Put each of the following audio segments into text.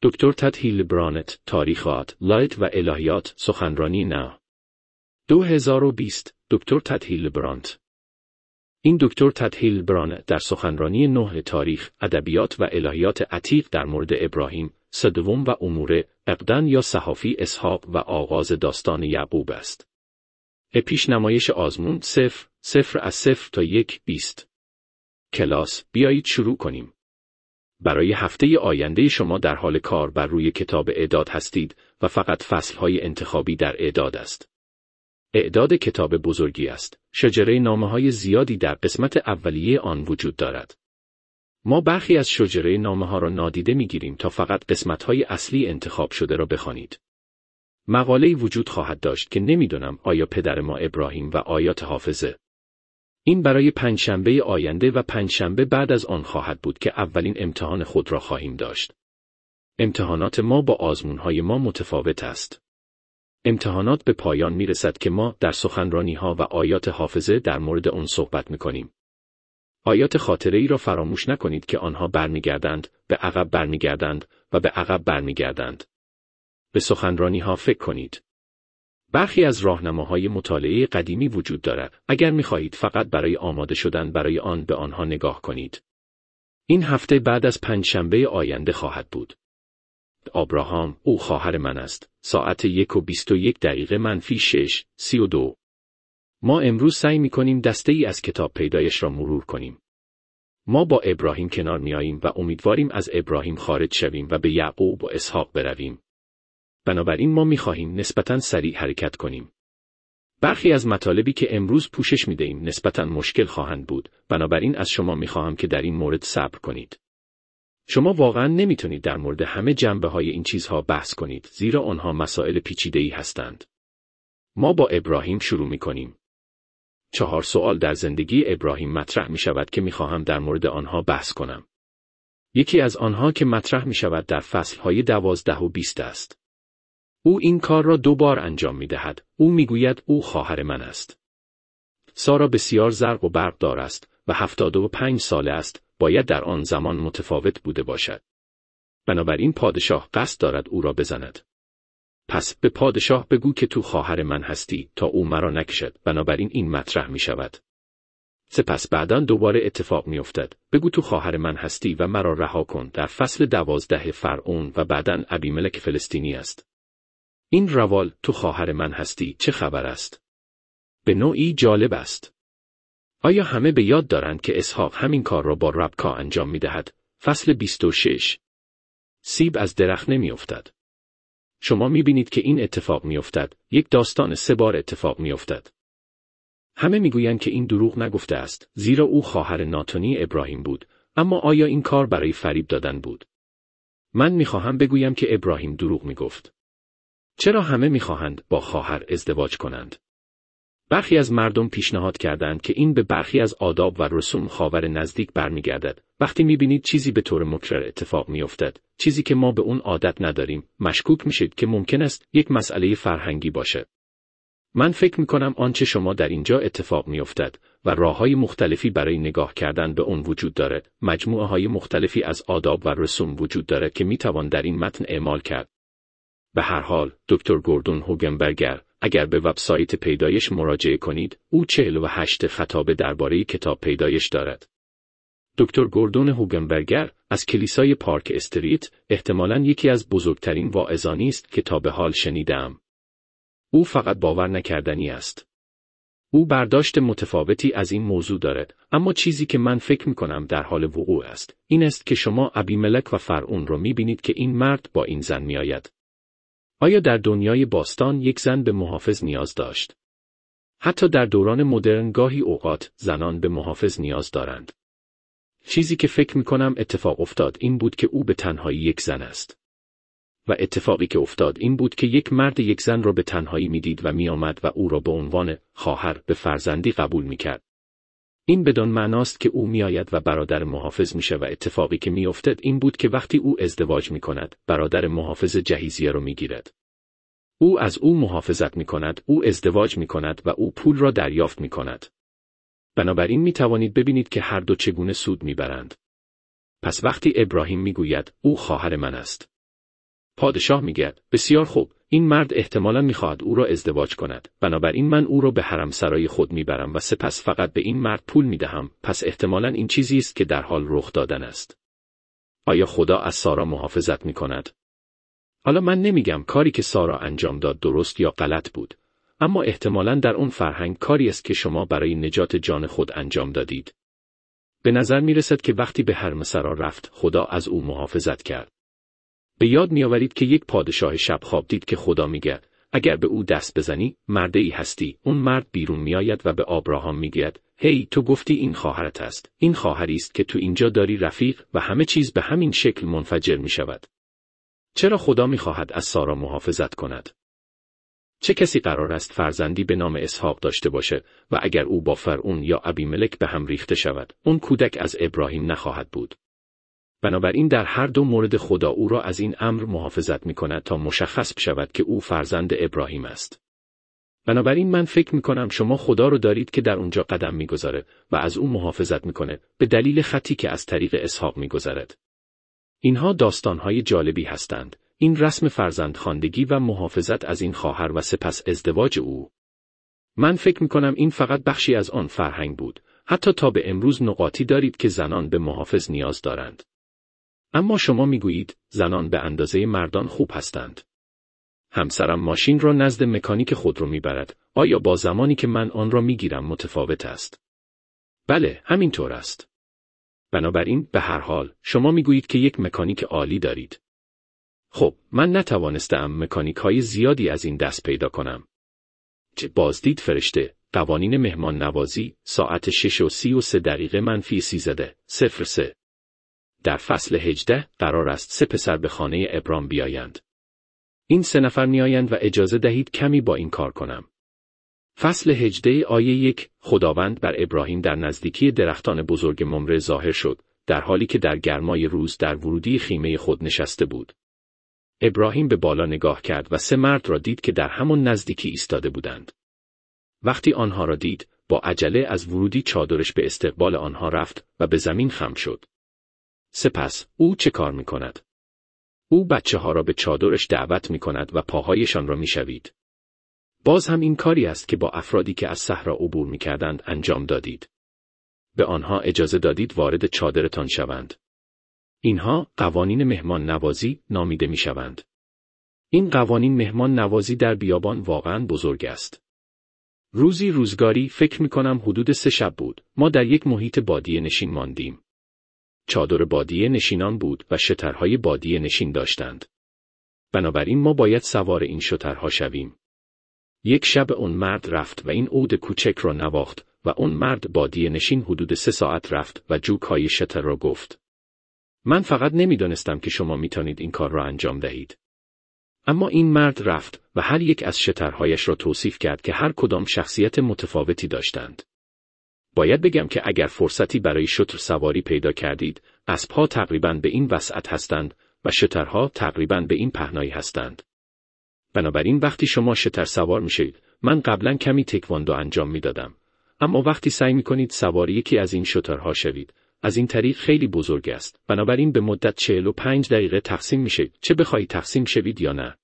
دکتر تد هیلبرانت، تاریخات، لایت و الهیات، سخنرانی نه. 2020 دکتر تد هیلبرانت. این دکتر تد هیلبرانت در سخنرانی 9 تاریخ، ادبیات و الهیات عتیق در مورد ابراهیم، سدوم و امور اقدن یا صحافی اسحاق و آغاز داستان یعقوب است. پیشنمایش آزمون 0 از 0 تا 1:20. کلاس، بیایید شروع کنیم. برای هفته آینده شما در حال کار بر روی کتاب اعداد هستید و فقط فصلهای انتخابی در اعداد است. اعداد کتاب بزرگی است. شجره نامه‌های زیادی در قسمت اولیه آن وجود دارد. ما برخی از شجره نامه‌ها را نادیده می‌گیریم تا فقط قسمت‌های اصلی انتخاب شده را بخوانید. مقاله‌ای وجود خواهد داشت که نمی‌دانم آیا پدر ما ابراهیم و آیات حافظه. این برای پنجشنبه آینده و پنجشنبه بعد از آن خواهد بود که اولین امتحان خود را خواهیم داشت. امتحانات ما با آزمون‌های ما متفاوت است. امتحانات به پایان می‌رسد که ما در سخنرانی‌ها و آیات حافظه در مورد آن صحبت می‌کنیم. آیات خاطره‌ای را فراموش نکنید که آنها برمیگردند، به عقب برمیگردند و به عقب برمیگردند. به سخنرانی‌ها فکر کنید. برخی از راهنماهای مطالعه قدیمی وجود دارد. اگر می‌خواهید فقط برای آماده شدن برای آن به آنها نگاه کنید. این هفته بعد از پنجشنبه آینده خواهد بود. آبراهام، او خواهر من است. ساعت 1:21 -6:32. ما امروز سعی می‌کنیم دسته‌ای از کتاب پیدایش را مرور کنیم. ما با ابراهیم کنار میاییم و امیدواریم از ابراهیم خارج شویم و به یعقوب و اسحاق برویم. بنابراین ما می‌خواهیم نسبتاً سریع حرکت کنیم. برخی از مطالبی که امروز پوشش می‌دهیم نسبتاً مشکل خواهند بود، بنابراین از شما می‌خواهم که در این مورد صبر کنید. شما واقعاً نمی‌تونید در مورد همه جنبه‌های این چیزها بحث کنید، زیرا آنها مسائل پیچیده‌ای هستند. ما با ابراهیم شروع می‌کنیم. 4 سوال در زندگی ابراهیم مطرح می‌شود که می‌خواهم در مورد آنها بحث کنم. یکی از آنها که مطرح می‌شود در فصل‌های 12 و 20 است. او این کار را 2 بار انجام می‌دهد. او می‌گوید او خواهر من است. سارا بسیار زرق و برق دار است و 75 ساله است. باید در آن زمان متفاوت بوده باشد. بنابراین پادشاه قصد دارد او را بزند. پس به پادشاه بگو که تو خواهر من هستی تا او مرا نکشد. بنابراین این مطرح می شود. سپس بعداً دوباره اتفاق می افتد. بگو تو خواهر من هستی و مرا رها کن. در فصل 12 فرعون و بعداً ابیملک فلسطینی است. این روال تو خواهر من هستی چه خبر است؟ به نوعی جالب است. آیا همه به یاد دارند که اسحاق همین کار را با ربکا انجام می دهد؟ فصل 26. سیب از درخت نمی افتد. شما می بینید که این اتفاق می افتد. یک داستان 3 بار اتفاق می افتد. همه می گویند که این دروغ نگفته است، زیرا او خواهر ناتنی ابراهیم بود، اما آیا این کار برای فریب دادن بود؟ من می خواهم بگویم که ابراهیم دروغ می گفت. چرا همه می خواهند با خواهر ازدواج کنند؟ برخی از مردم پیشنهاد کردند که این به برخی از آداب و رسوم خاور نزدیک برمیگردد. وقتی می‌بینید چیزی به طور مکرر اتفاق می‌افتد، چیزی که ما به اون عادت نداریم، مشکوک میشید که ممکن است یک مسئله فرهنگی باشد. من فکر می‌کنم آنچه شما در اینجا اتفاق می‌افتد و راه‌های مختلفی برای نگاه کردن به اون وجود دارد، مجموعه‌های مختلفی از آداب و رسوم وجود دارد که می‌توان در این متن اعمال کرد. به هر حال، دکتر گوردون هوگنبرگر، اگر به وبسایت پیدایش مراجعه کنید، او 48 خطابه درباره کتاب پیدایش دارد. دکتر گوردون هوگنبرگر از کلیسای پارک استریت احتمالاً یکی از بزرگترین واعظانی است که تا به حال شنیدم. او فقط باور نکردنی است. او برداشت متفاوتی از این موضوع دارد، اما چیزی که من فکر می‌کنم در حال وقوع است، این است که شما ابیملک و فرعون را می‌بینید که این مرد با این زن می‌آید. آیا در دنیای باستان یک زن به محافظ نیاز داشت؟ حتی در دوران مدرن گاهی اوقات زنان به محافظ نیاز دارند. چیزی که فکر می‌کنم اتفاق افتاد این بود که او به تنهایی یک زن است. و اتفاقی که افتاد این بود که یک مرد یک زن را به تنهایی می‌دید و می‌آمد و او را به عنوان خواهر به فرزندی قبول می‌کرد. این بدان معناست که او می‌آید و برادر محافظ میشه و اتفاقی که می‌افتاد این بود که وقتی او ازدواج می‌کند، برادر محافظ جهیزیه را می‌گیرد. او از او محافظت می‌کند، او ازدواج می‌کند و او پول را دریافت می‌کند. بنابراین می‌توانید ببینید که هر دو چگونه سود می‌برند. پس وقتی ابراهیم می‌گوید او خواهر من است، پادشاه میگه بسیار خوب، این مرد احتمالاً میخواهد او را ازدواج کند، بنابراین من او را به حرم سرای خود میبرم و سپس فقط به این مرد پول میدهم، پس احتمالاً این چیزی است که در حال رخ دادن است. آیا خدا از سارا محافظت میکند؟ حالا من نمیگم کاری که سارا انجام داد درست یا غلط بود، اما احتمالاً در اون فرهنگ کاری است که شما برای نجات جان خود انجام دادید. به نظر میرسد که وقتی به حرم سرا رفت، خدا از او محافظت کرد. به یاد میآورید که یک پادشاه شب خواب دید که خدا میگه اگر به او دست بزنی مردی هستی. اون مرد بیرون میآید و به آبراهام میگه هی تو گفتی این خواهرت است. این خواهری است که تو اینجا داری رفیق و همه چیز به همین شکل منفجر میشود. چرا خدا میخواهد از سارا محافظت کند؟ چه کسی قرار است فرزندی به نام اسحاق داشته باشه و اگر او با فرعون یا ابیملک به هم ریخته شود، اون کودک از ابراهیم نخواهد بود. بنابراین در هر دو مورد خدا او را از این امر محافظت می‌کند تا مشخص بشود که او فرزند ابراهیم است. بنابراین من فکر می‌کنم شما خدا رو دارید که در اونجا قدم می‌گذاره و از او محافظت می‌کنه به دلیل خطی که از طریق اسحاق می‌گذرد. اینها داستان‌های جالبی هستند. این رسم فرزندخواندگی و محافظت از این خواهر و سپس ازدواج او. من فکر می‌کنم این فقط بخشی از آن فرهنگ بود. حتی تا به امروز نقاطی دارید که زنان به محافظ نیاز دارند. اما شما میگویید زنان به اندازه مردان خوب هستند. همسرم ماشین را نزد مکانیک خودرو میبرد. آیا با زمانی که من آن را میگیرم متفاوت است؟ بله، همینطور است. بنابراین به هر حال شما میگویید که یک مکانیک عالی دارید. خب، من نتوانستم مکانیک های زیادی از این دست پیدا کنم. چه بازدید فرشته، قوانین مهمان نوازی، ساعت 6:33 - در فصل 18 قرار است 3 پسر به خانه ابرام بیایند. این 3 نفر میآیند و اجازه دهید کمی با این کار کنم. فصل 18 آیه 1 خداوند بر ابراهیم در نزدیکی درختان بزرگ ممره ظاهر شد، در حالی که در گرمای روز در ورودی خیمه خود نشسته بود. ابراهیم به بالا نگاه کرد و 3 مرد را دید که در همان نزدیکی ایستاده بودند. وقتی آنها را دید، با عجله از ورودی چادرش به استقبال آنها رفت و به زمین خم شد. سپس او چه کار می کند؟ او بچه ها را به چادرش دعوت می کند و پاهایشان را می شوید. باز هم این کاری است که با افرادی که از صحرا عبور می کردند انجام دادید. به آنها اجازه دادید وارد چادرتان شوند. اینها قوانین مهمان نوازی نامیده می شوند. این قوانین مهمان نوازی در بیابان واقعاً بزرگ است. روزی روزگاری فکر می کنم حدود 3 شب بود. ما در یک محیط بادیه نشین ماندیم. چادر بادیه نشینان بود و شترهای بادیه نشین داشتند. بنابراین ما باید سوار این شترها شویم. یک شب اون مرد رفت و این عود کوچک را نواخت و اون مرد بادیه نشین حدود 3 ساعت رفت و جوک های شتر را گفت. من فقط نمیدانستم که شما میتونید این کار را انجام دهید. اما این مرد رفت و هر یک از شترهایش را توصیف کرد که هر کدام شخصیت متفاوتی داشتند. باید بگم که اگر فرصتی برای شتر سواری پیدا کردید، اسبها تقریباً به این وسعت هستند و شترها تقریباً به این پهنایی هستند. بنابراین وقتی شما شتر سوار میشید، من قبلا کمی تکواندو انجام میدادم. اما وقتی سعی میکنید سوار یکی از این شترها شوید، از این طریق خیلی بزرگ است. بنابراین به مدت 45 دقیقه تقسیم میشید، چه بخواهید تقسیم شوید یا نه.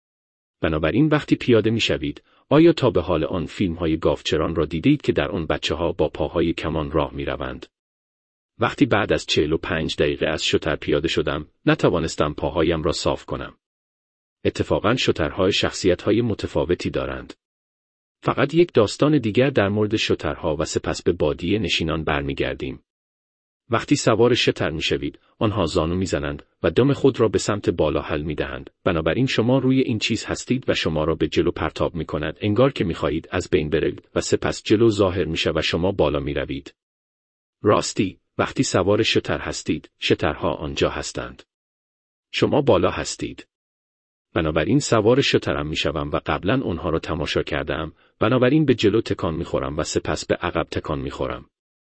بنابراین وقتی پیاده میشوید، آیا تا به حال آن فیلم‌های گاوچران را دیدید که در آن بچه‌ها با پاهای کمان راه می‌روند؟ وقتی بعد از 45 دقیقه از شتر پیاده شدم، نتوانستم پاهایم را صاف کنم. اتفاقاً شترها شخصیت‌های متفاوتی دارند. فقط یک داستان دیگر در مورد شترها و سپس به بادیه نشینان برمیگردیم. وقتی سوار شتر میشوید، آنها زانو میزنند و دم خود را به سمت بالا هل میدهند. بنابراین شما روی این چیز هستید و شما را به جلو پرتاب میکند، انگار که میخواهید از بین برید و سپس جلو ظاهر میشه و شما بالا میروید. راستی، وقتی سوار شتر هستید، شترها آنجا هستند. شما بالا هستید. بنابراین سوار شترم میشوم و قبلا اونها را تماشا کردم، بنابراین به جلو تکان میخورم و سپس به عقب تکان میخورم.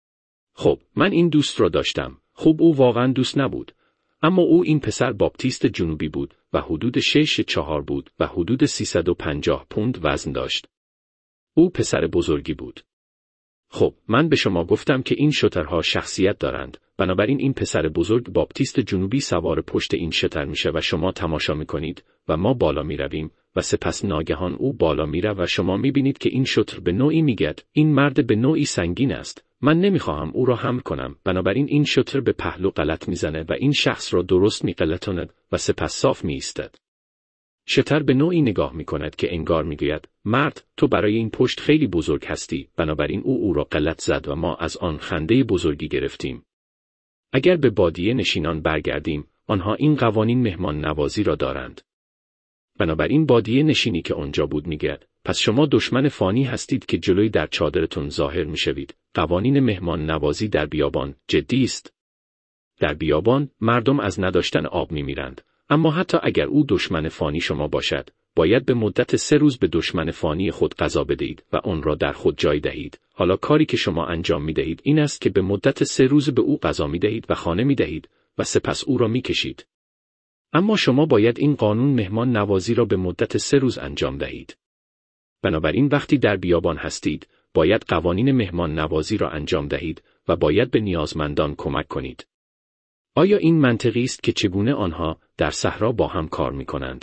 خب، من این دوست را داشتم. خب او واقعا دوست نبود. اما او این پسر باپتیست جنوبی بود و حدود 6'4 بود و حدود 350 پوند وزن داشت. او پسر بزرگی بود. خب من به شما گفتم که این شترها شخصیت دارند، بنابراین این پسر بزرگ باپتیست جنوبی سوار پشت این شتر میشه و شما تماشا میکنید و ما بالا میرویم و سپس ناگهان او بالا میره و شما میبینید که این شتر به نوعی میگد این مرد به نوعی سنگین است، من نمیخواهم او را حمل کنم، بنابراین این شتر به پهلو غلط میزنه و این شخص را درست میغلطاند و سپس صاف میایستد. شتر به نوعی نگاه میکند که انگار میگوید مرد تو برای این پشت خیلی بزرگ هستی، بنابراین او را غلط زد و ما از آن خنده بزرگی گرفتیم. اگر به بادیه نشینان برگردیم، آنها این قوانین مهمان نوازی را دارند. بنابراین بادیه نشینی که آنجا بود میگوید پس شما دشمن فانی هستید که جلوی در چادرتون ظاهر میشوید. قوانین مهمان نوازی در بیابان جدی است. در بیابان مردم از نداشتن آب میمیرند، اما حتی اگر او دشمن فانی شما باشد، باید به مدت 3 روز به دشمن فانی خود غذا بدهید و آن را در خود جای دهید. حالا کاری که شما انجام میدهید این است که به مدت 3 روز به او غذا میدهید و خانه میدهید و سپس او را میکشید. اما شما باید این قانون مهمان نوازی را به مدت 3 روز انجام دهید. بنابراین وقتی در بیابان هستید، باید قوانین مهمان نوازی را انجام دهید و باید به نیازمندان کمک کنید. آیا این منطقی است که چگونه آنها در صحرا با هم کار می‌کنند؟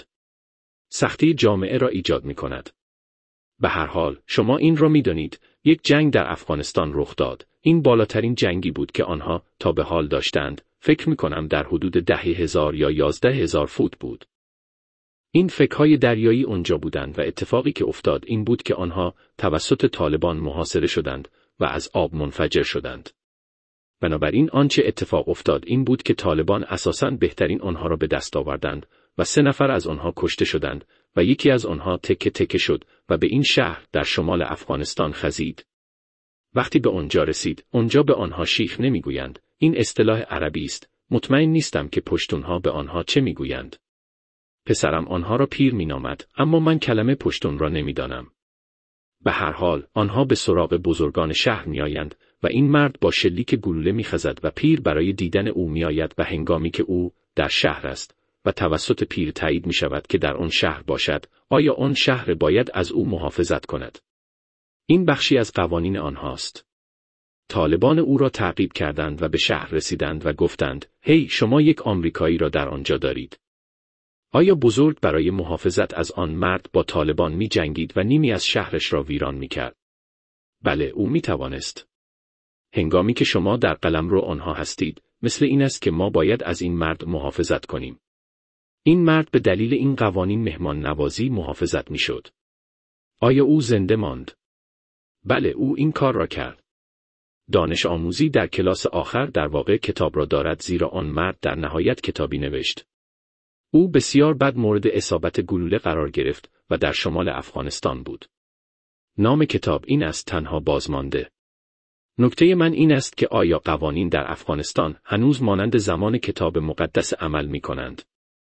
سختی جامعه را ایجاد می‌کند. به هر حال، شما این را می‌دانید، یک جنگ در افغانستان رخ داد. این بالاترین جنگی بود که آنها تا به حال داشتند. فکر می‌کنم در حدود 10,000 یا 11,000 فوت بود. این فک‌های دریایی اونجا بودند و اتفاقی که افتاد این بود که آنها توسط طالبان محاصره شدند و از آب منفجر شدند. بنابراین آنچه اتفاق افتاد این بود که طالبان اساساً بهترین آنها را به دست آوردند و 3 نفر از آنها کشته شدند و یکی از آنها تکه تکه شد و به این شهر در شمال افغانستان خزید. وقتی به آنجا رسید، آنجا به آنها شیخ نمیگویند. این اصطلاح عربی است. مطمئن نیستم که پشتونها به آنها چه میگویند. پسرم آنها را پیر مینامد، اما من کلمه پشتون را نمیدانم. به هر حال آنها به سراغ بزرگان شهر میآیند و این مرد با شلیک گلوله میخزد و پیر برای دیدن او میآید و هنگامی که او در شهر است و توسط پیر تایید میشود که در آن شهر باشد، آیا آن شهر باید از او محافظت کند. این بخشی از قوانین آنهاست. طالبان او را تعقیب کردند و به شهر رسیدند و گفتند هی شما یک آمریکایی را در آنجا دارید. آیا بزرگ برای محافظت از آن مرد با طالبان می جنگید و نیمی از شهرش را ویران می کرد؟ بله، او می توانست. هنگامی که شما در قلمرو آنها هستید، مثل این است که ما باید از این مرد محافظت کنیم. این مرد به دلیل این قوانین مهمان نوازی محافظت می شد. آیا او زنده ماند؟ بله، او این کار را کرد. دانش آموزی در کلاس آخر در واقع کتاب را دارد زیرا آن مرد در نهایت کتابی نوشت. او بسیار بد مورد اصابت گلوله قرار گرفت و در شمال افغانستان بود. نام کتاب این است تنها بازمانده. نکته من این است که آیا قوانین در افغانستان هنوز مانند زمان کتاب مقدس عمل می کنند؟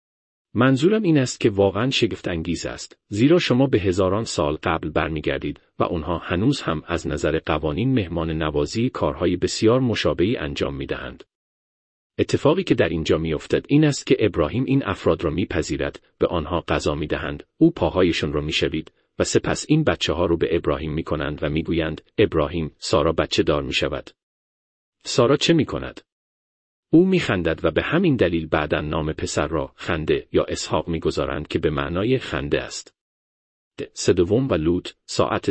منظورم این است که واقعا شگفت انگیز است، زیرا شما به هزاران سال قبل برمیگردید و آنها هنوز هم از نظر قوانین مهمان نوازی کارهای بسیار مشابهی انجام می دهند. اتفاقی که در اینجا میافتد این است که ابراهیم این افراد را میپذیرد، به آنها غذا میدهند، او پاهایشان را میشوید و سپس این بچه‌ها رو به ابراهیم میکنند و میگویند ابراهیم، سارا بچه دار میشود. سارا چه میکند؟ او میخندد و به همین دلیل بعداً نام پسر را خنده یا اسحاق میگذارند که به معنای خنده است. سدوم و لوط، ساعت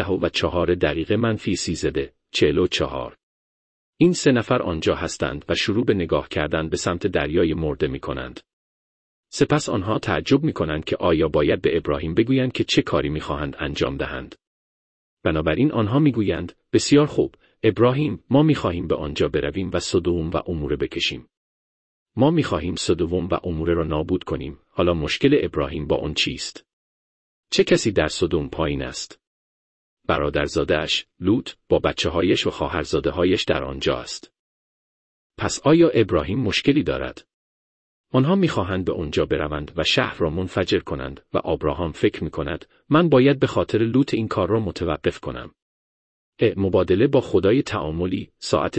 13:04 این 3 نفر آنجا هستند و شروع به نگاه کردن به سمت دریای مرده می کنند. سپس آنها تعجب می کنند که آیا باید به ابراهیم بگویند که چه کاری می خواهند انجام دهند. بنابراین آنها می گویند بسیار خوب، ابراهیم، ما می خواهیم به آنجا برویم و سدوم و عموره بکشیم. ما می خواهیم سدوم و عموره را نابود کنیم. حالا مشکل ابراهیم با آن چیست؟ چه کسی در سدوم پایین است؟ برادرزاده‌اش لوط با بچه‌هایش و خواهرزاده‌هایش در آنجا است. پس آیا ابراهیم مشکلی دارد؟ آنها می‌خواهند به آنجا بروند و شهر را منفجر کنند و ابراهیم فکر می‌کند من باید به خاطر لوط این کار را متوقف کنم. مبادله با خدای تعاملی، ساعت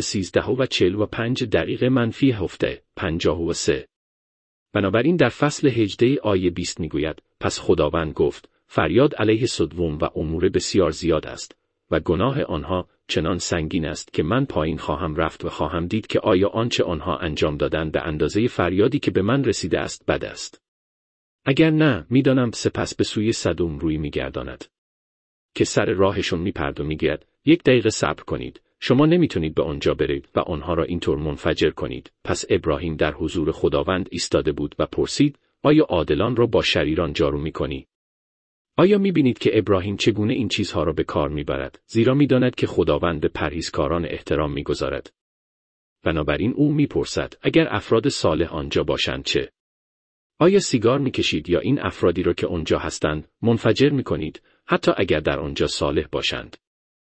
13:45 بنابراین در فصل 18 آیه 20 می‌گوید پس خداوند گفت فریاد علیه سدوم و عموره بسیار زیاد است و گناه آنها چنان سنگین است که من پایین خواهم رفت و خواهم دید که آیا آنچه آنها انجام دادند به اندازه فریادی که به من رسیده است بد است. اگر نه، میدانم سپس به سوی سدوم روی میگرداند که سر راهشون میپرد و میگوید 1 دقیقه صبر کنید، شما نمیتونید به آنجا برید و آنها را اینطور منفجر کنید. پس ابراهیم در حضور خداوند ایستاده بود و پرسید آیا عادلان را با شریران جارو میکنی؟ آیا میبینید که ابراهیم چگونه این چیزها را به کار میبرد؟ زیرا میداند که خداوند به پرهیزکاران احترام میگذارد. بنابراین او میپرسد اگر افراد صالح آنجا باشند چه؟ آیا سیگار میکشید یا این افرادی را که آنجا هستند منفجر میکنید، حتی اگر در آنجا صالح باشند؟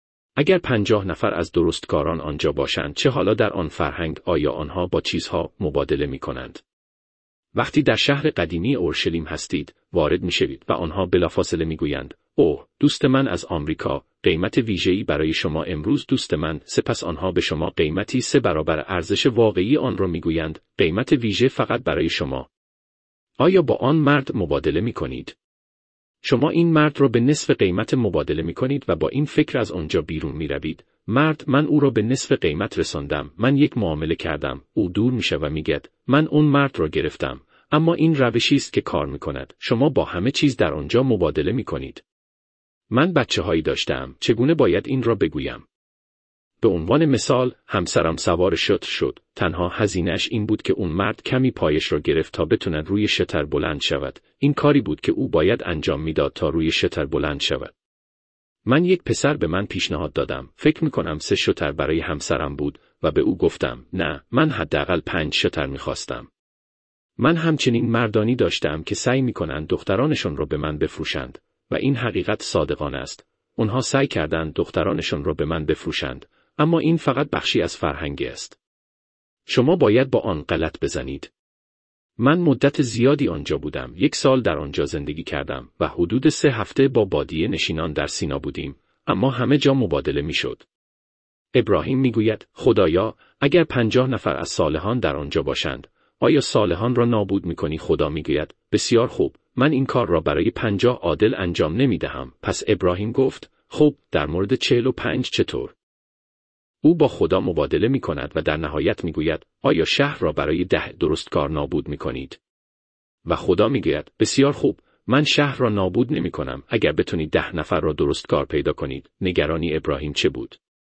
اگر 50 نفر از درستکاران آنجا باشند چه حالا در آن فرهنگ آیا آنها با چیزها مبادله میکنند؟ وقتی در شهر قدیمی اورشلیم هستید، وارد میشوید و آنها بلافاصله میگویند اوه دوست من از آمریکا، قیمت ویژه‌ای برای شما امروز دوست من. سپس آنها به شما قیمتی 3 برابر ارزش واقعی آن را میگویند، قیمت ویژه فقط برای شما. آیا با آن مرد مبادله میکنید؟ شما این مرد را به نصف قیمت مبادله میکنید و با این فکر از آنجا بیرون میروید. مرد من او را به نصف قیمت رساندم، من یک معامله کردم. او دور میشه و میگه من اون مرد را گرفتم. اما این روشی است که کار میکند. شما با همه چیز در آنجا مبادله میکنید. من بچه‌هایی داشتم، چگونه باید این را بگویم؟ به عنوان مثال، همسرم سوار شتر شد. تنها هزینه‌اش این بود که اون مرد کمی پایش را گرفت تا بتواند روی شتر بلند شود. این کاری بود که او باید انجام میداد تا روی شتر بلند شود. من یک پسر به من پیشنهاد دادم. فکر میکنم 3 شتر برای همسرم بود و به او گفتم نه، من حداقل 5 شتر میخواستم. من همچنین مردانی داشتم که سعی میکنند دخترانشون را به من بفروشند و این حقیقت صادقانه است. اونها سعی کردند دخترانشون را به من بفروشند، اما این فقط بخشی از فرهنگ است. شما باید با آن غلط بزنید. من مدت زیادی آنجا بودم. 1 سال در آنجا زندگی کردم و حدود 3 هفته با بادیه نشینان در سینا بودیم، اما همه جا مبادله میشد. ابراهیم میگوید خدایا اگر 50 نفر از صالحان در آنجا باشند، آیا صالحان را نابود میکنی؟ خدا میگوید بسیار خوب، من این کار را برای 50 عادل انجام نمیدهم. پس ابراهیم گفت خب در مورد 45 چطور؟ او با خدا مبادله می کند و در نهایت می گوید آیا شهر را برای 10 درستکار نابود می کنید؟ و خدا می گوید بسیار خوب، من شهر را نابود نمی کنم اگر بتونید 10 نفر را درستکار پیدا کنید. نگرانی ابراهیم چه بود؟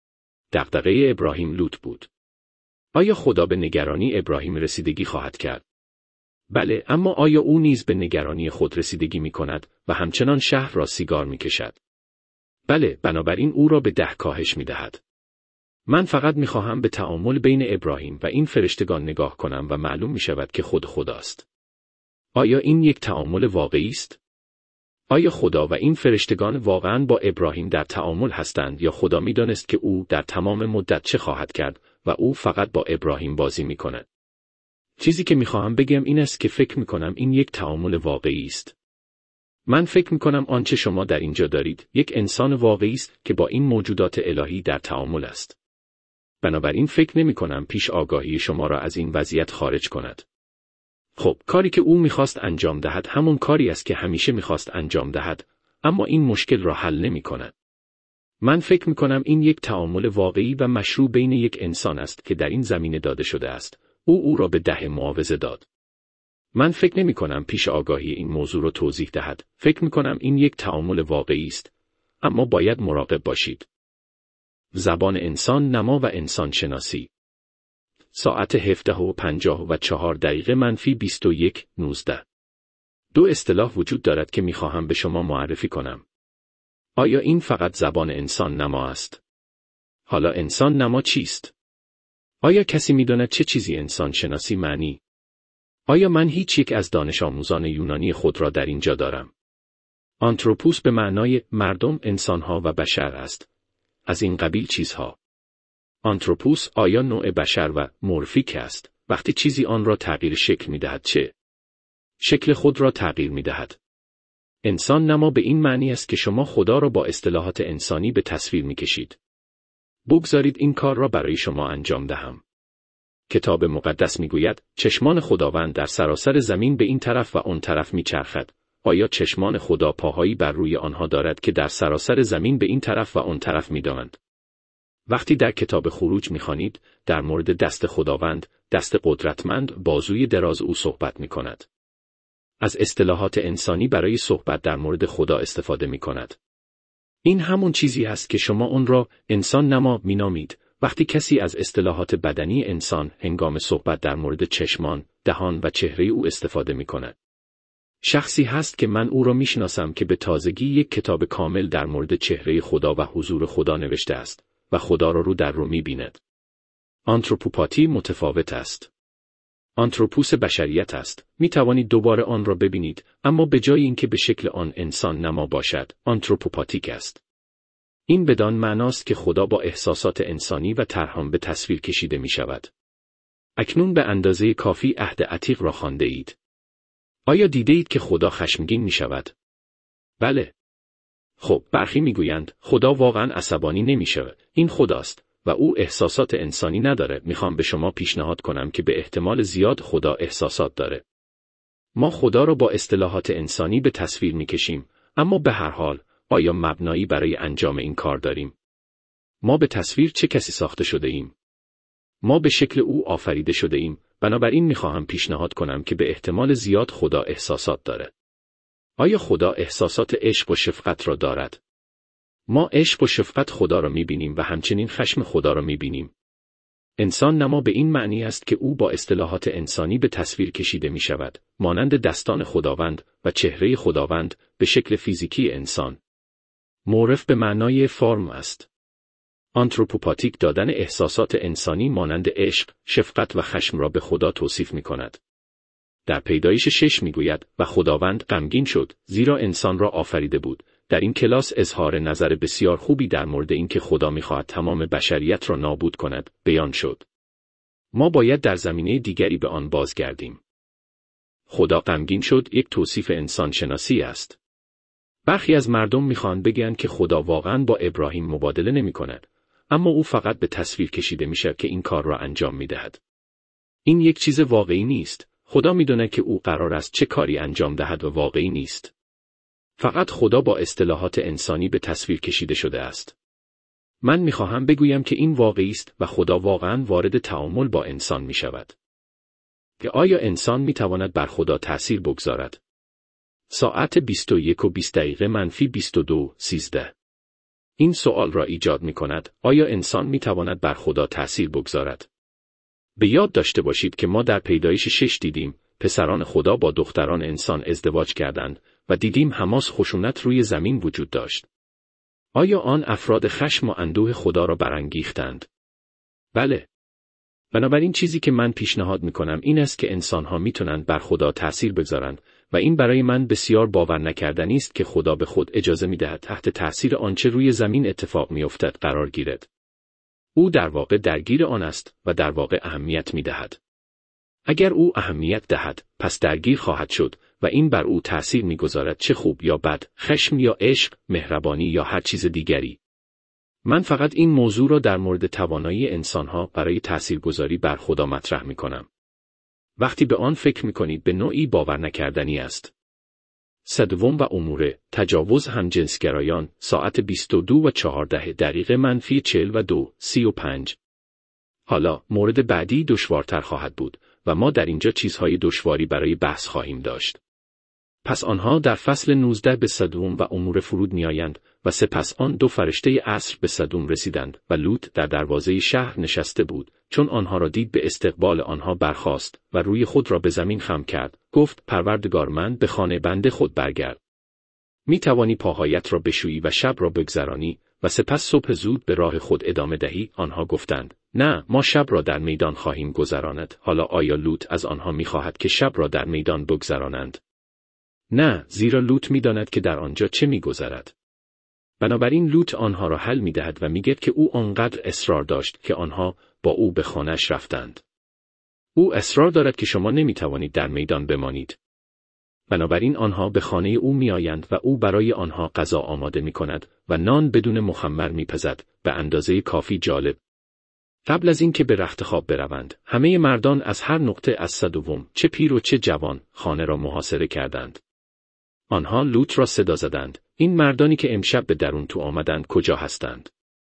دغدغه ابراهیم لوط بود. آیا خدا به نگرانی ابراهیم رسیدگی خواهد کرد؟ بله، اما آیا او نیز به نگرانی خود رسیدگی می کند و همچنان شهر را سیگار می کشد؟ بله، بنابراین او را به 10 کاهش می دهد. من فقط می خواهم به تعامل بین ابراهیم و این فرشتگان نگاه کنم و معلوم می شود که خود خداست. آیا این یک تعامل واقعی است؟ آیا خدا و این فرشتگان واقعاً با ابراهیم در تعامل هستند یا خدا می دانست که او در تمام مدت چه خواهد کرد و او فقط با ابراهیم بازی می کند؟ چیزی که می خواهم بگم این است که فکر می کنم این یک تعامل واقعی است. من فکر می کنم آنچه شما در اینجا دارید یک انسان واقعی است که با این موجودات الهی در تعامل است. بنابراین فکر نمی کنم پیش آگاهی شما را از این وضعیت خارج کند. خب، کاری که او میخواست انجام دهد همون کاری است که همیشه میخواست انجام دهد، اما این مشکل را حل نمی کند. من فکر می کنم این یک تعامل واقعی و مشروع بین یک انسان است که در این زمینه داده شده است. او را به 10 معاوضه داد. من فکر نمی کنم پیش آگاهی این موضوع را توضیح دهد. فکر می کنم این یک تعامل واقعی است، اما باید مراقب باشید. زبان انسان نما و انسان شناسی. ساعت 17:54 -21:19 2 اصطلاح وجود دارد که میخواهم به شما معرفی کنم. آیا این فقط زبان انسان نما است؟ حالا انسان نما چیست؟ آیا کسی میداند چه چیزی انسان شناسی معنی؟ آیا من هیچ یک از دانش آموزان یونانی خود را در اینجا دارم؟ آنتروپوس به معنای مردم، انسانها و بشر است. از این قبیل چیزها. آنتروپوس آیا نوع بشر و مورفیک است؟ وقتی چیزی آن را تغییر شکل می دهد چه؟ شکل خود را تغییر می دهد. انسان نما به این معنی است که شما خدا را با اصطلاحات انسانی به تصویر می کشید. بگذارید این کار را برای شما انجام دهم. کتاب مقدس می گوید چشمان خداوند در سراسر زمین به این طرف و آن طرف می چرخد. آیا چشمان خدا پاهایی بر روی آنها دارد که در سراسر زمین به این طرف و آن طرف می دوند؟ وقتی در کتاب خروج می‌خوانید در مورد دست خداوند، دست قدرتمند، بازوی دراز او صحبت می‌کند. از اصطلاحات انسانی برای صحبت در مورد خدا استفاده می‌کند. این همون چیزی است که شما اون را انسان نما می‌نامید. وقتی کسی از اصطلاحات بدنی انسان هنگام صحبت در مورد چشمان، دهان و چهره او استفاده می‌کند. شخصی هست که من او را می‌شناسم که به تازگی یک کتاب کامل در مورد چهره خدا و حضور خدا نوشته است و خدا را رو در رو می‌بیند. آنتروپوپاتی متفاوت است. آنتروپوس بشریت است. می توانید دوباره آن را ببینید، اما به جای اینکه به شکل آن انسان نما باشد، آنتروپوپاتیک است. این بدان معناست که خدا با احساسات انسانی و ترحم به تصویر کشیده می شود. اکنون به اندازه کافی عهد عتیق را خوانده اید. آیا دیده اید که خدا خشمگین می شود؟ بله. خب، برخی می گویند خدا واقعا عصبانی نمی شود. این خداست و او احساسات انسانی نداره. میخوام به شما پیشنهاد کنم که به احتمال زیاد خدا احساسات داره. ما خدا را با اصطلاحات انسانی به تصویر میکشیم، اما به هر حال آیا مبنایی برای انجام این کار داریم؟ ما به تصویر چه کسی ساخته شده ایم؟ ما به شکل او آفریده شده ایم، بنابراین میخواهم پیشنهاد کنم که به احتمال زیاد خدا احساسات داره. آیا خدا احساسات عشق و شفقت را دارد؟ ما عشق و شفقت خدا را می‌بینیم و همچنین خشم خدا را می‌بینیم. انسان نما به این معنی است که او با اصطلاحات انسانی به تصویر کشیده می‌شود، مانند دستان خداوند و چهره خداوند به شکل فیزیکی انسان. معرف به معنای فرم است. آنتروپوپاتیک دادن احساسات انسانی مانند عشق، شفقت و خشم را به خدا توصیف می‌کند. در پیدایش 6 می‌گوید و خداوند غمگین شد، زیرا انسان را آفریده بود. در این کلاس اظهار نظر بسیار خوبی در مورد اینکه خدا می‌خواهد تمام بشریت را نابود کند بیان شد. ما باید در زمینه دیگری به آن بازگردیم. خدا غمگین شد یک توصیف انسان شناسی است. برخی از مردم می‌خواهند بگویند که خدا واقعاً با ابراهیم مبادله نمی‌کند، اما او فقط به تصویر کشیده می‌شود که این کار را انجام می‌دهد. این یک چیز واقعی نیست. خدا می‌داند که او قرار است چه کاری انجام دهد و واقعی نیست. فقط خدا با اصطلاحات انسانی به تصویر کشیده شده است. من می‌خواهم بگویم که این واقعی است و خدا واقعاً وارد تعامل با انسان می‌شود. که آیا انسان می‌تواند بر خدا تأثیر بگذارد؟ ساعت 21:20 - 22:13 این سوال را ایجاد می‌کند: آیا انسان می‌تواند بر خدا تأثیر بگذارد؟ به یاد داشته باشید که ما در پیدایش 6 دیدیم پسران خدا با دختران انسان ازدواج کردند و دیدیم حماس خشونت روی زمین وجود داشت. آیا آن افراد خشم و اندوه خدا را برانگیختند؟ بله. بنابراین چیزی که من پیشنهاد می‌کنم این است که انسان‌ها می‌تونند بر خدا تأثیر بگذارند و این برای من بسیار باور نکردنی است که خدا به خود اجازه می‌دهد تحت تأثیر آنچه روی زمین اتفاق می‌افتد قرار گیرد. او در واقع درگیر آن است و در واقع اهمیت می‌دهد. اگر او اهمیت دهد، پس درگیر خواهد شد و این بر او تأثیر می‌گذارد، چه خوب یا بد، خشم یا عشق، مهربانی یا هر چیز دیگری. من فقط این موضوع را در مورد توانایی انسان‌ها برای تأثیرگذاری بر خدا مطرح می‌کنم. وقتی به آن فکر می‌کنید به نوعی باور نکردنی است. صدوم و امور تجاوز همجنسگرایان ساعت 22:14 - 42:35 حالا مورد بعدی دشوارتر خواهد بود و ما در اینجا چیزهای دشواری برای بحث خواهیم داشت. پس آنها در فصل 19 به صدوم و امور فرود میآیند و سپس آن دو فرشته عصر به صدوم رسیدند و لوط در دروازه شهر نشسته بود. چون آنها را دید به استقبال آنها برخاست و روی خود را به زمین خم کرد. گفت: پروردگار، من به خانه بنده خود برگرد. می توانی پاهایت را بشویی و شب را بگذرانی و سپس صبح زود به راه خود ادامه دهی. آنها گفتند: نه، ما شب را در میدان خواهیم گذراند. حالا آیا لوط از آنها می‌خواهد که شب را در میدان بگذرانند؟ نه، زیرا لوط می‌داند که در آنجا چه می‌گذرد. بنابراین لوط آنها را حل می‌دهد و می‌گوید که او آنقدر اصرار داشت که آنها با او به خانه‌اش رفتند. او اصرار دارد که شما نمی‌توانید در میدان بمانید. بنابراین آنها به خانه او می‌آیند و او برای آنها غذا آماده می‌کند و نان بدون مخمر می‌پزد، به اندازه کافی جالب. قبل از اینکه به رخت خواب بروند، همه مردان از هر نقطه از صدوم، چه پیر و چه جوان، خانه را محاصره کردند. آنها لوط را صدا زدند: این مردانی که امشب به درون تو آمدند کجا هستند؟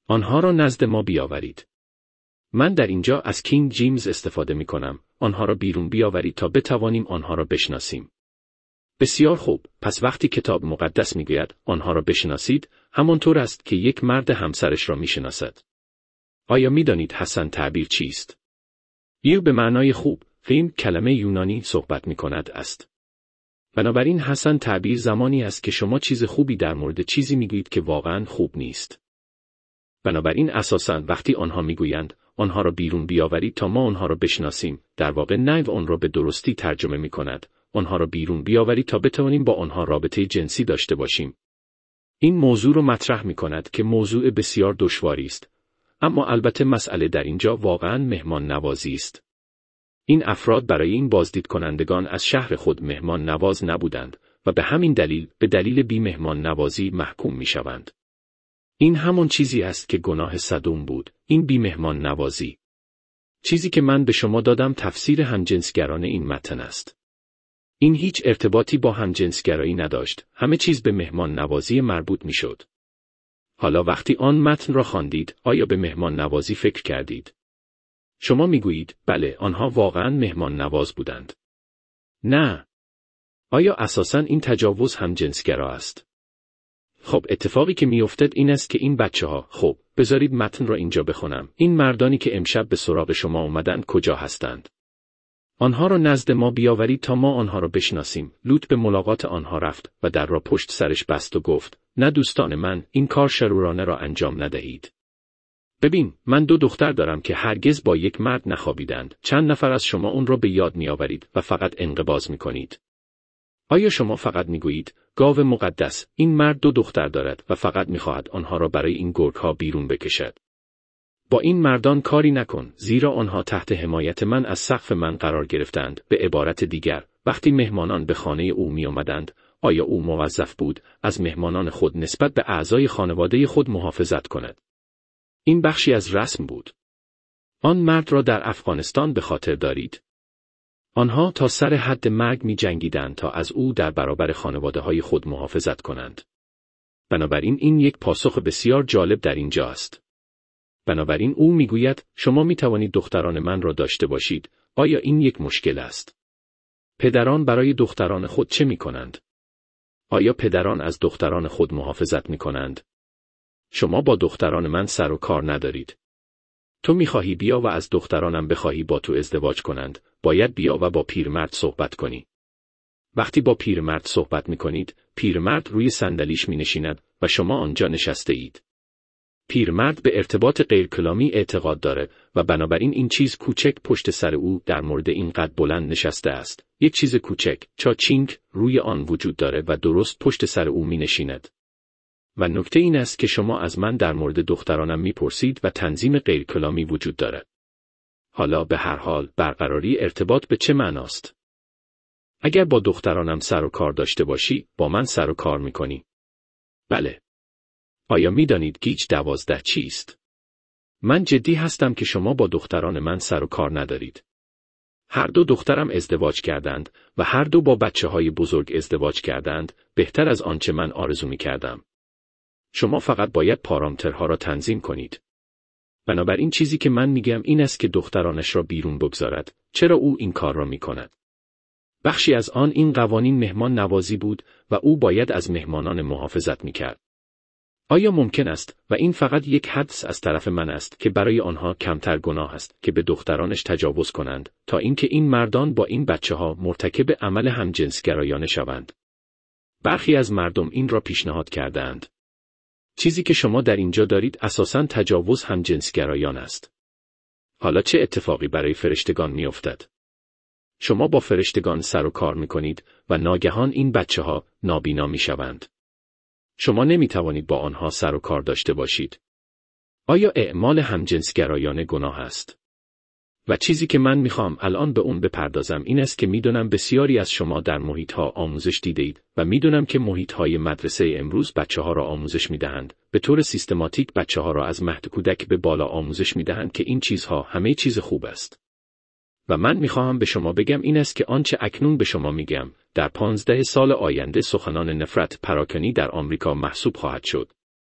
آنها را نزد ما بیاورید. من در اینجا از کینگ جیمز استفاده می کنم. آنها را بیرون بیاورید تا بتوانیم آنها را بشناسیم. بسیار خوب، پس وقتی کتاب مقدس میگوید آنها را بشناسید، همانطور است که یک مرد همسرش را میشناسد. آیا میدانید حسن تعبیر چیست؟ یو به معنای خوب، فیلم کلمه یونانی صحبت میکند است. بنابراین حسن تعبیر زمانی است که شما چیز خوبی در مورد چیزی میگویید که واقعا خوب نیست. بنابراین اساساً وقتی آنها میگویند آنها را بیرون بیاورید تا ما آنها را بشناسیم، در واقع نیو آن را به درستی ترجمه میکند. آنها را بیرون بیاورید تا بتوانیم با آنها رابطه جنسی داشته باشیم. این موضوع را مطرح میکند که موضوع بسیار دشواری است، اما البته مسئله در اینجا واقعاً مهمان نوازی است. این افراد برای این بازدید کنندگان از شهر خود مهمان نواز نبودند و به همین دلیل به دلیل بی مهمان نوازی محکوم میشوند. این همان چیزی است که گناه سدوم بود، این بی مهمان نوازی. چیزی که من به شما دادم تفسیر همجنسگرانه این متن است. این هیچ ارتباطی با همجنسگرایی نداشت، همه چیز به مهمان نوازی مربوط می شد. حالا وقتی آن متن را خواندید، آیا به مهمان نوازی فکر کردید؟ شما می گویید، بله، آنها واقعاً مهمان نواز بودند. نه. آیا اساساً این تجاوز همجنسگرا است؟ خب اتفاقی که می افتد این است که این بچه‌ها، خب، بذارید متن را اینجا بخونم. این مردانی که امشب به سراغ شما اومدن کجا هستند؟ آنها را نزد ما بیاورید تا ما آنها را بشناسیم. لوط به ملاقات آنها رفت و در را پشت سرش بست و گفت: نه دوستان من، این کار شرورانه را انجام ندهید. ببین، من 2 دختر دارم که هرگز با یک مرد نخوابیدند. چند نفر از شما اون را به یاد میآورید و فقط انقباض میکنید. آیا شما فقط میگویید گاو مقدس، این مرد 2 دختر دارد و فقط میخواهد آنها را برای این گرگ‌ها بیرون بکشد؟ با این مردان کاری نکن، زیرا آنها تحت حمایت من از سقف من قرار گرفتند. به عبارت دیگر، وقتی مهمانان به خانه او می آمدند، آیا او موظف بود از مهمانان خود نسبت به اعضای خانواده خود محافظت کند؟ این بخشی از رسم بود. آن مرد را در افغانستان به خاطر دارید. آنها تا سر حد مرگ می جنگیدند تا از او در برابر خانواده های خود محافظت کنند. بنابراین این یک پاسخ بسیار جالب در اینجا است. بنابراین او میگوید شما می توانید دختران من را داشته باشید. آیا این یک مشکل است؟ پدران برای دختران خود چه می کنند؟ آیا پدران از دختران خود محافظت می کنند؟ شما با دختران من سر و کار ندارید. تو میخواهی بیا و از دخترانم بخواهی با تو ازدواج کنند، باید بیا و با پیرمرد صحبت کنی. وقتی با پیرمرد صحبت می کنید، پیرمرد روی صندلیش می نشیند و شما آنجا نشسته اید. پیرمرد به ارتباط غیرکلامی اعتقاد داره و بنابراین این چیز کوچک پشت سر او در مورد این قد بلند نشسته است. یک چیز کوچک، چاچینگ، روی آن وجود داره و درست پشت سر او می نشیند. و نکته این است که شما از من در مورد دخترانم می پرسید و تنظیم غیرکلامی وجود داره. حالا به هر حال برقراری ارتباط به چه معناست؟ اگر با دخترانم سر و کار داشته باشی، با من سر و کار می کنی. بله. آیا می دانید گیج 12 چیست؟ من جدی هستم که شما با دختران من سر و کار ندارید. هر 2 دخترم ازدواج کردند و هر 2 با بچه‌های بزرگ ازدواج کردند، بهتر از آنچه من آرزو می کردم. شما فقط باید پارامترها را تنظیم کنید. بنابراین چیزی که من میگم این است که دخترانش را بیرون بگذارد. چرا او این کار را می کند؟ بخشی از آن این قوانین مهمان نوازی بود و او باید از مهمانان محافظت می کرد. آیا ممکن است و این فقط یک حدس از طرف من است که برای آنها کمتر گناه است که به دخترانش تجاوز کنند تا اینکه این مردان با این بچه‌ها مرتکب عمل همجنسگرایانه شوند؟ برخی از مردم این را پیشنهاد کردند. چیزی که شما در اینجا دارید اساساً تجاوز همجنسگرایان است. حالا چه اتفاقی برای فرشتگان میافتد؟ شما با فرشتگان سر و کار میکنید و ناگهان این بچه‌ها نابینا میشوند. شما نمیتوانید با آنها سر و کار داشته باشید. آیا اعمال همجنسگرایانه گناه است؟ و چیزی که من میخوام الان به اون بپردازم این است که میدونم بسیاری از شما در محیط‌ها آموزش دیدید و میدونم که محیط‌های مدرسه امروز بچه‌ها را آموزش میدهند. به طور سیستماتیک بچه‌ها را از مهد کودک به بالا آموزش میدهند که این چیزها همه چیز خوب است. و من میخواهم به شما بگم این است که آنچه اکنون به شما میگم در 15 سال آینده سخنان نفرت پراکنی در آمریکا محسوب خواهد شد.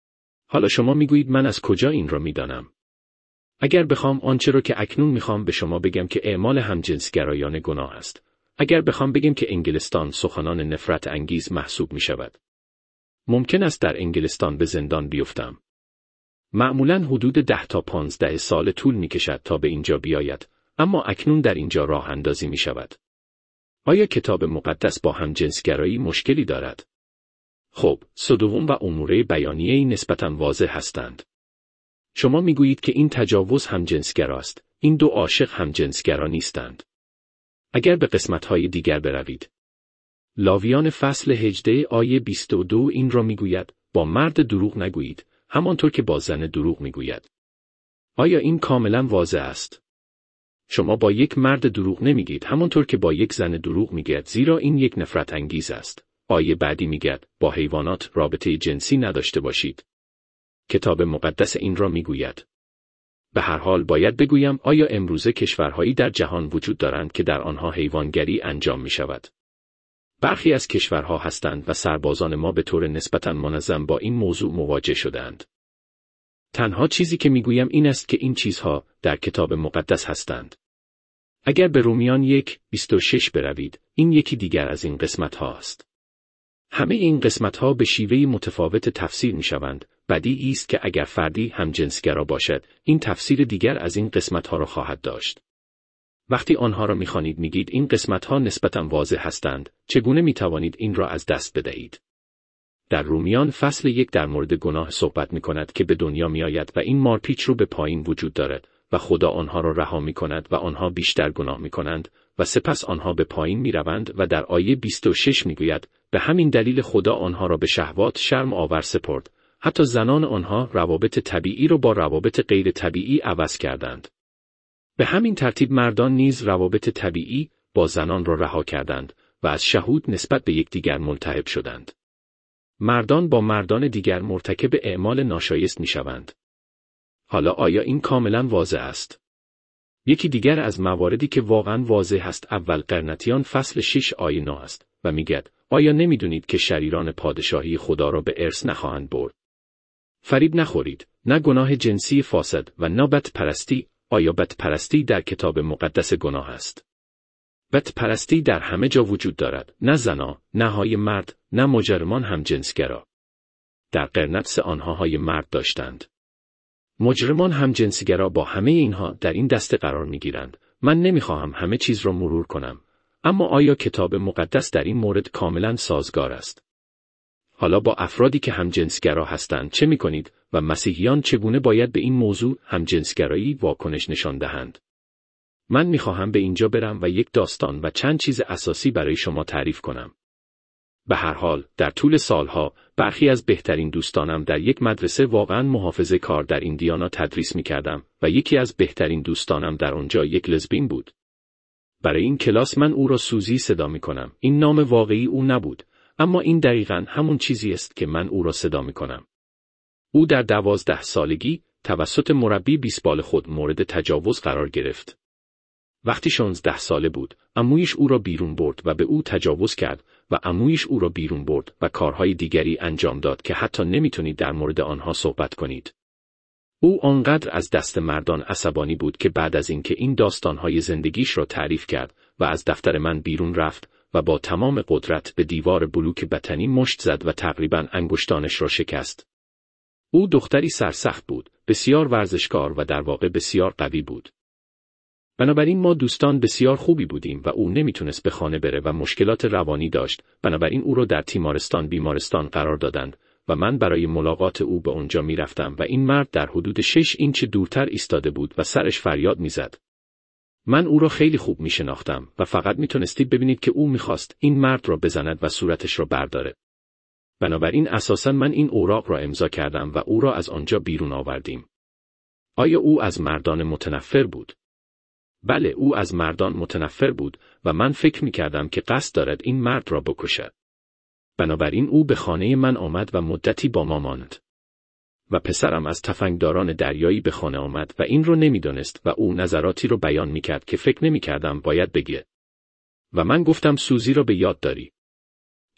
حالا شما میگویید من از کجا این را میدانم؟ اگر بخوام آنچه را که اکنون میخوام به شما بگم که اعمال همجنسگرایانه گناه است. اگر بخوام بگم که انگلستان سخنان نفرت انگیز محسوب میشود. ممکن است در انگلستان به زندان بیفتم. معمولاً حدود 10 تا 15 سال طول میکشد تا به اینجا بیاید، اما اکنون در اینجا راه اندازی میشود. آیا کتاب مقدس با همجنسگرایی مشکلی دارد؟ خب، صدوم و اموره بیانیه‌ای نسبتاً واضح هستند. شما میگویید که این تجاوز همجنسگراست، این دو عاشق همجنسگرا نیستند. اگر به قسمت‌های دیگر بروید. لاویان فصل 18 آیه 22 این را میگوید، با مرد دروغ نگویید، همانطور که با زن دروغ میگوید. آیا این کاملا واضح است؟ شما با یک مرد دروغ نمیگید همانطور که با یک زن دروغ میگید، زیرا این یک نفرت انگیز است. آیه بعدی میگوید با حیوانات رابطه جنسی نداشته باشید. کتاب مقدس این را میگوید. به هر حال باید بگویم آیا امروزه کشورهایی در جهان وجود دارند که در آنها حیوانگری انجام میشود؟ برخی از کشورها هستند و سربازان ما به طور نسبتاً منظم با این موضوع مواجه شدند. تنها چیزی که میگویم این است که این چیزها در کتاب مقدس هستند. اگر به رومیان 1:26 بروید، این یکی دیگر از این قسمت‌ها است. همه این قسمت‌ها به شیوهی متفاوت تفسیر می‌شوند. بدیهی است که اگر فردی همجنسگرا باشد، این تفسیر دیگر از این قسمت‌ها را خواهد داشت. وقتی آنها را می‌خوانید میگید این قسمت‌ها نسبتاً واضح هستند، چگونه می‌توانید این را از دست بدهید؟ در رومیان فصل 1 در مورد گناه صحبت می‌کند که به دنیا می‌آید و این مارپیچ رو به پایین وجود دارد و خدا آنها را رها می‌کند و آنها بیشتر گناه می‌کنند و سپس آنها به پایین می‌روند و در آیه 26 می‌گوید به همین دلیل خدا آنها را به شهوات شرم آور سپرد، حتی زنان آنها روابط طبیعی را با روابط غیر طبیعی عوض کردند. به همین ترتیب مردان نیز روابط طبیعی با زنان را رها کردند و از شهود نسبت به یکدیگر ملتهب شدند. مردان با مردان دیگر مرتکب اعمال ناشایست می‌شوند. حالا آیا این کاملا واضح است؟ یکی دیگر از مواردی که واقعا واضح است اول قرنتیان فصل 6 آیه 9 است و میگد آیا نمیدونید که شریران پادشاهی خدا را به ارث نخواهند برد؟ فریب نخورید، نه گناه جنسی فاسد و نه بتپرستی. آیا بتپرستی در کتاب مقدس گناه است؟ بتپرستی در همه جا وجود دارد، نه زنا، نه های مرد، نه مجرمان همجنسگرا. در قرنت آنها های مرد داشتند. مجرمان همجنسگرا با همه اینها در این دسته قرار میگیرند. من نمیخواهم همه چیز را مرور کنم، اما آیا کتاب مقدس در این مورد کاملا سازگار است؟ حالا با افرادی که همجنسگرا هستند چه میکنید و مسیحیان چگونه باید به این موضوع همجنسگرایی واکنش نشان دهند؟ من میخواهم به اینجا برم و یک داستان و چند چیز اساسی برای شما تعریف کنم. به هر حال در طول سالها برخی از بهترین دوستانم در یک مدرسه واقعا محافظه کار در ایندیانا تدریس میکردم و یکی از بهترین دوستانم در آنجا یک لزبین بود. برای این کلاس من او را سوزی صدا میکنم. این نام واقعی او نبود، اما این دقیقاً همون چیزی است که من او را صدا میکنم. او در 12 سالگی توسط مربی بیسبال خود مورد تجاوز قرار گرفت. وقتی 16 ساله بود، عمویش او را بیرون برد و به او تجاوز کرد و عمویش او را بیرون برد و کارهای دیگری انجام داد که حتی نمیتونید در مورد آنها صحبت کنید. او آنقدر از دست مردان عصبانی بود که بعد از اینکه این داستانهای زندگیش را تعریف کرد و از دفتر من بیرون رفت و با تمام قدرت به دیوار بلوک بطنی مشت زد و تقریباً انگشتانش را شکست. او دختری سرسخت بود، بسیار ورزشکار و در واقع بسیار قوی بود. بنابراین ما دوستان بسیار خوبی بودیم و او نمیتونست به خانه بره و مشکلات روانی داشت، بنابراین او را در بیمارستان قرار دادند و من برای ملاقات او به اونجا میرفتم و این مرد در حدود 6 اینچ دورتر ایستاده بود و سرش فریاد میزد. من او را خیلی خوب میشناختم و فقط میتونستید ببینید که او میخواست این مرد را بزند و صورتش را برداره. بنابراین اساساً من این اوراق را امضا کردم و او را از آنجا بیرون آوردیم. آیا او از مردان متنفر بود؟ بله، او از مردان متنفر بود و من فکر میکردم که قصد دارد این مرد را بکشد. بنابراین او به خانه من آمد و مدتی با ما ماند. و پسرم از تفنگداران دریایی به خانه آمد و این رو نمیدونست و او نظراتی رو بیان میکرد که فکر نمیکردم باید بگه. و من گفتم سوزی رو به یاد داری.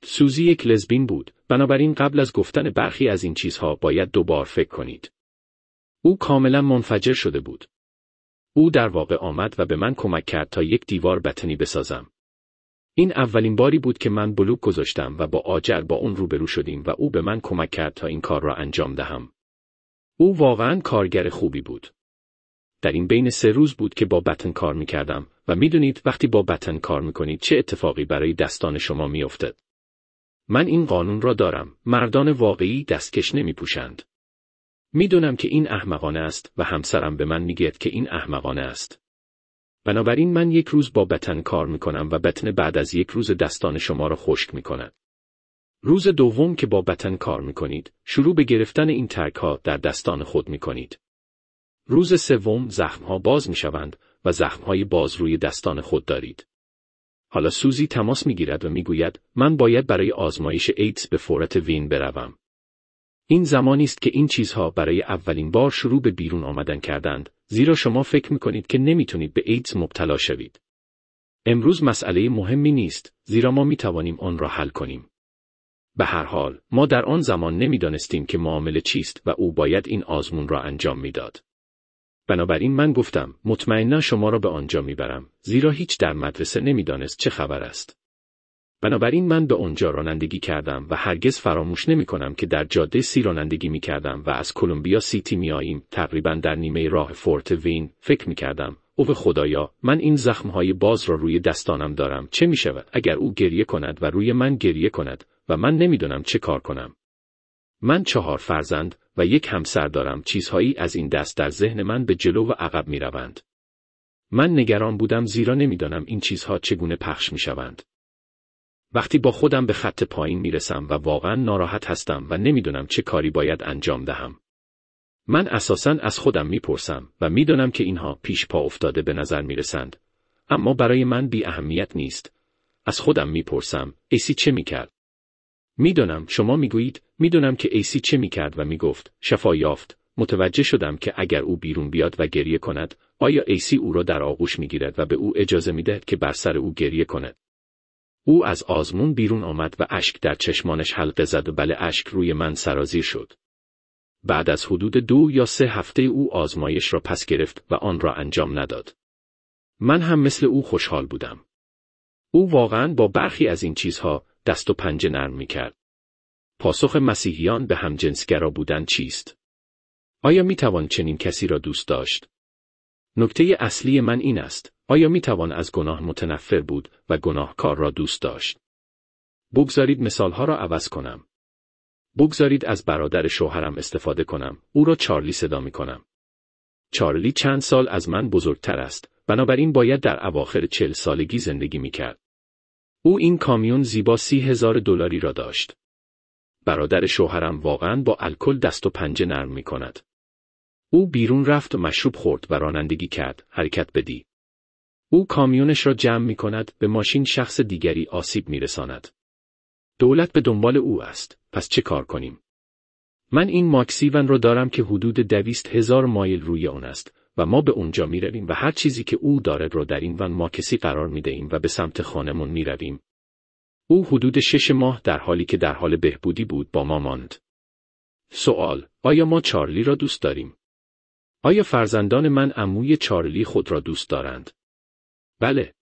سوزی یک لزبین بود، بنابراین قبل از گفتن برخی از این چیزها باید دوبار فکر کنید. او کاملا منفجر شده بود. او در واقع آمد و به من کمک کرد تا یک دیوار بطنی بسازم. این اولین باری بود که من بلوک گذاشتم و با آجر با اون روبرو شدیم و او به من کمک کرد تا این کار را انجام دهم. او واقعاً کارگر خوبی بود. در این بین 3 روز بود که با بطن کار می‌کردم و می‌دونید وقتی با بطن کار می‌کنید چه اتفاقی برای دستان شما می‌افتد. من این قانون را دارم، مردان واقعی دستکش نمی‌پوشند. می‌دونم که این احمقانه است و همسرم به من میگه که این احمقانه است. بنابراین من 1 روز با بطن کار می‌کنم و بطن بعد از 1 روز دستان شما را خشک می‌کند. روز دوم که با بطن کار می‌کنید، شروع به گرفتن این ترک‌ها در دستان خود می‌کنید. روز سوم زخم‌ها باز می‌شوند و زخم‌های باز روی دستان خود دارید. حالا سوزی تماس می‌گیرد و می‌گوید من باید برای آزمایش ایدز به فورت وین بروم. این زمانی است که این چیزها برای اولین بار شروع به بیرون آمدن کردند، زیرا شما فکر می‌کنید که نمی‌تونید به ایدز مبتلا شوید. امروز مسئله مهمی نیست، زیرا ما می‌توانیم آن را حل کنیم. به هر حال، ما در آن زمان نمی‌دانستیم که معامله چیست و او باید این آزمون را انجام می‌داد. بنابراین من گفتم مطمئنا شما را به آنجا میبرم، زیرا هیچ در مدرسه نمیدانست چه خبر است. بنابراین من به آنجا رانندگی کردم و هرگز فراموش نمی‌کنم که در جاده سی رانندگی می‌کردم و از کلمبیا سیتی میاییم، تقریباً در نیمه راه فورت وین. فکر می‌کردم اوه خدایا، من این زخم‌های باز را روی دستانم دارم، چه می‌شود اگر او گریه کند و روی من گریه کند و من نمی‌دانم چه کار کنم. من 4 فرزند و 1 همسر دارم. چیزهایی از این دست در ذهن من به جلو و عقب می‌روند. من نگران بودم زیرا نمی‌دانم این چیزها چگونه پخش می‌شوند. وقتی با خودم به خط پایین میرسم و واقعا ناراحت هستم و نمیدونم چه کاری باید انجام دهم. من اساساً از خودم میپرسم و میدونم که اینها پیش پا افتاده به نظر میرسند، اما برای من بی اهمیت نیست. از خودم میپرسم ایسی چه میکرد؟ میدونم شما میگویید میدونم که ایسی چه میکرد و میگفت شفا یافت. متوجه شدم که اگر او بیرون بیاد و گریه کند، آیا ایسی او را در آغوش میگیرد و به او اجازه میدهد که بر سر او گریه کند؟ او از آزمون بیرون آمد و اشک در چشمانش حلقه زد و بله اشک روی من سرازیر شد. بعد از حدود 2 یا 3 هفته او آزمایش را پس گرفت و آن را انجام نداد. من هم مثل او خوشحال بودم. او واقعاً با برخی از این چیزها دست و پنجه نرم می‌کرد. پاسخ مسیحیان به همجنسگرا بودن چیست؟ آیا می‌توان چنین کسی را دوست داشت؟ نکته اصلی من این است، آیا می‌توان از گناه متنفر بود و گناهکار را دوست داشت؟ بگذارید مثالها را عوض کنم. بگذارید از برادر شوهرم استفاده کنم. او را چارلی صدا می‌کنم. چارلی چند سال از من بزرگتر است، بنابراین باید در اواخر 40 سالگی زندگی می‌کرد. او این کامیون زیبا $30,000 را داشت. برادر شوهرم واقعاً با الکل دست و پنجه نرم می‌کند. او بیرون رفت و مشروب خورد و رانندگی کرد، حرکت بدی. او کامیونش را جمع می‌کند، به ماشین شخص دیگری آسیب می‌رساند. دولت به دنبال او است، پس چه کار کنیم؟ من این ماکسی ون را دارم که حدود 200,000 مایل روی آن است و ما به اونجا می‌رویم و هر چیزی که او داره را در این ون ماکسی قرار می‌دهیم و به سمت خانمون می‌رویم. او حدود 6 ماه در حالی که در حال بهبودی بود با ما ماند. سوال: آیا ما چارلی را دوست داریم؟ آیا فرزندان من عموی چارلی خود را دوست دارند؟ بله.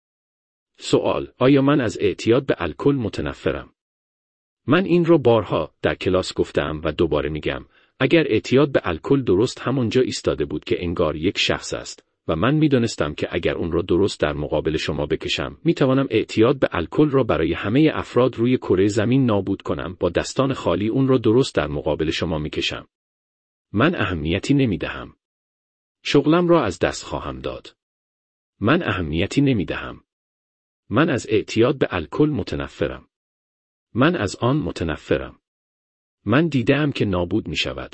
سوال: آیا من از اعتیاد به الکل متنفرم؟ من این را بارها در کلاس گفتم و دوباره میگم، اگر اعتیاد به الکل درست همونجا ایستاده بود که انگار یک شخص است و من میدانستم که اگر اون را درست در مقابل شما بکشم، میتوانم اعتیاد به الکل را برای همه افراد روی کره زمین نابود کنم. با دستان خالی اون را درست در مقابل شما میکشم. من اهمیتی نمیدهم. شغلم را از دست خواهم داد. من اهمیتی نمیدهم. من از اعتیاد به الکل متنفرم. من از آن متنفرم. من دیدم که نابود می شود.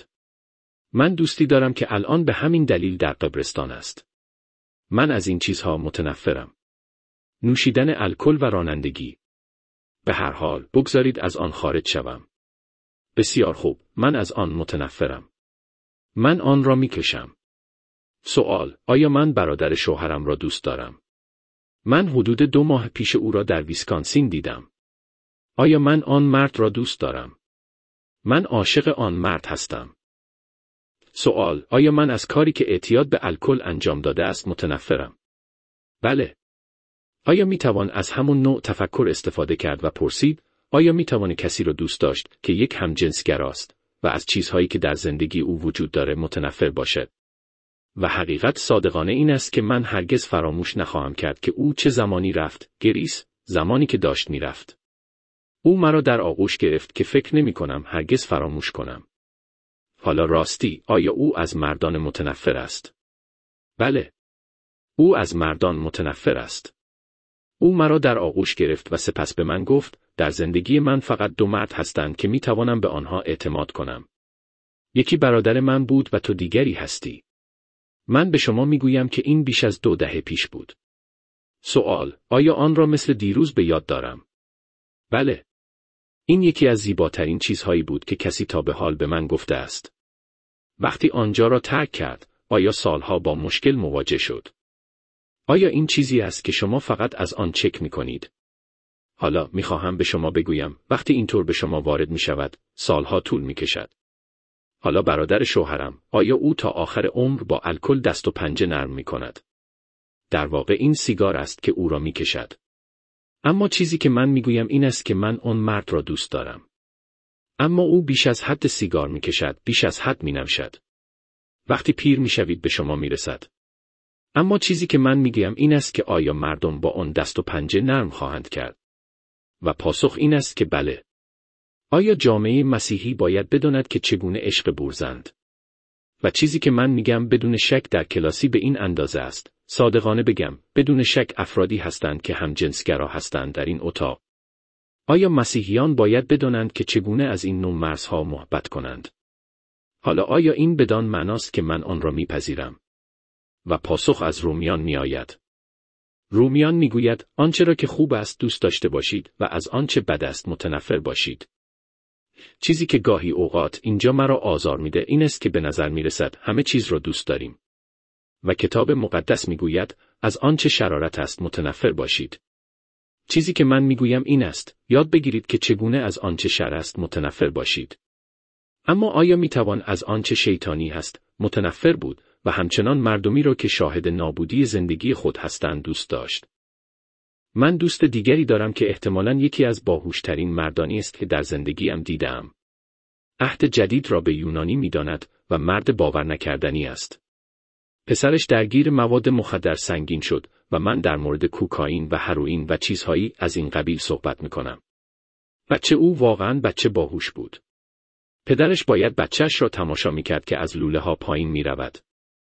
من دوستی دارم که الان به همین دلیل در قبرستان است. من از این چیزها متنفرم. نوشیدن الکل و رانندگی. به هر حال بگذارید از آن خارج شوم. بسیار خوب، من از آن متنفرم. من آن را می کشم. سوال: آیا من برادر شوهرم را دوست دارم؟ من حدود 2 ماه پیش او را در ویسکانسین دیدم. آیا من آن مرد را دوست دارم؟ من عاشق آن مرد هستم. سوال: آیا من از کاری که اعتیاد به الکل انجام داده است متنفرم؟ بله. آیا می توان از همون نوع تفکر استفاده کرد و پرسید: آیا می توان کسی را دوست داشت که یک همجنسگراست و از چیزهایی که در زندگی او وجود داره متنفر باشد؟ و حقیقت صادقانه این است که من هرگز فراموش نخواهم کرد که او چه زمانی رفت، گریس، زمانی که داشت می رفت. او مرا در آغوش گرفت که فکر نمی کنم هرگز فراموش کنم. حالا راستی، آیا او از مردان متنفر است؟ بله. او از مردان متنفر است. او مرا در آغوش گرفت و سپس به من گفت: در زندگی من فقط 2 مرد هستند که می توانم به آنها اعتماد کنم. یکی برادر من بود و تو دیگری هستی. من به شما می گویم که این بیش از 2 دهه پیش بود. سوال: آیا آن را مثل دیروز به یاد دارم؟ بله. این یکی از زیباترین چیزهایی بود که کسی تا به حال به من گفته است. وقتی آنجا را ترک کرد، آیا سالها با مشکل مواجه شد؟ آیا این چیزی است که شما فقط از آن چک می کنید؟ حالا می خواهم به شما بگویم وقتی اینطور به شما وارد می شود، سالها طول می کشد. حالا برادر شوهرم، آیا او تا آخر عمر با الکل دست و پنجه نرم می کند؟ در واقع این سیگار است که او را می کشد. اما چیزی که من می گویم این است که من آن مرد را دوست دارم. اما او بیش از حد سیگار می کشد، بیش از حد می نوشد. وقتی پیر می شوید به شما می رسد. اما چیزی که من می گویم این است که آیا مردم با آن دست و پنجه نرم خواهند کرد؟ و پاسخ این است که بله. آیا جامعه مسیحی باید بداند که چگونه عشق برزند؟ و چیزی که من میگم بدون شک در کلاسی به این اندازه است. صادقانه بگم، بدون شک افرادی هستند که همجنسگرا هستند در این اتاق. آیا مسیحیان باید بدانند که چگونه از این نوع مرزها محبت کنند؟ حالا آیا این بدان معناست که من آن را میپذیرم؟ و پاسخ از رومیان میآید. رومیان میگوید آنچه را که خوب است دوست داشته باشید و از آنچه بد است متنفر باشید. چیزی که گاهی اوقات اینجا مرا آزار میده این است که به نظر میرسد همه چیز را دوست داریم. و کتاب مقدس میگوید از آنچه شرارت است متنفر باشید. چیزی که من میگویم این است، یاد بگیرید که چگونه از آنچه شر است متنفر باشید. اما آیا میتوان از آنچه شیطانی هست متنفر بود و همچنان مردمی را که شاهد نابودی زندگی خود هستند دوست داشت؟ من دوست دیگری دارم که احتمالاً یکی از باهوشترین مردانی است که در زندگیم دیدم. عهد جدید را به یونانی می‌داند و مرد باور نکردنی است. پسرش درگیر مواد مخدر سنگین شد و من در مورد کوکائین و هروئین و چیزهایی از این قبیل صحبت می‌کنم. بچه او واقعاً بچه باهوش بود. پدرش باید بچه‌اش را تماشا می‌کرد که از لوله‌ها پایین می‌رود.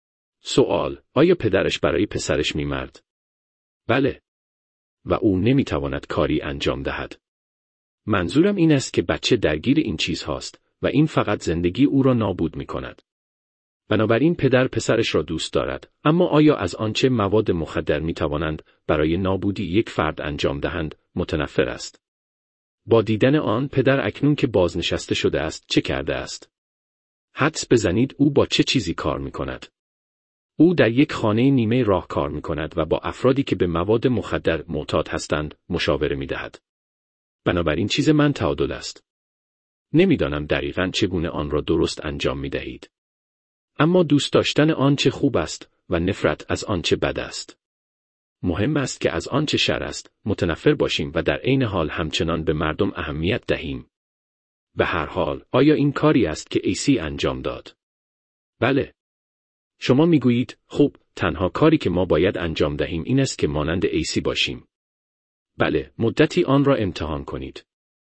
سوال: آیا پدرش برای پسرش می‌مرد؟ بله. و او نمی‌تواند کاری انجام دهد. منظورم این است که بچه درگیر این چیز هاست و این فقط زندگی او را نابود می‌کند. بنابراین پدر پسرش را دوست دارد، اما آیا از آنچه مواد مخدر می‌توانند برای نابودی یک فرد انجام دهند متنفر است؟ با دیدن آن پدر اکنون که بازنشسته شده است چه کرده است؟ حدس بزنید او با چه چیزی کار می‌کند؟ او در یک خانه نیمه راه کار می‌کند و با افرادی که به مواد مخدر معتاد هستند مشاوره می‌دهد. بنابراین چیز من تعادل است. نمی‌دانم دقیقاً چگونه آن را درست انجام می‌دهید. اما دوست داشتن آنچه خوب است و نفرت از آنچه بد است. مهم است که از آنچه شر است متنفر باشیم و در عین حال همچنان به مردم اهمیت دهیم. به هر حال، آیا این کاری است که عیسی انجام داد؟ بله. شما میگویید، خب، تنها کاری که ما باید انجام دهیم این است که مانند عیسی باشیم. بله، مدتی آن را امتحان کنید.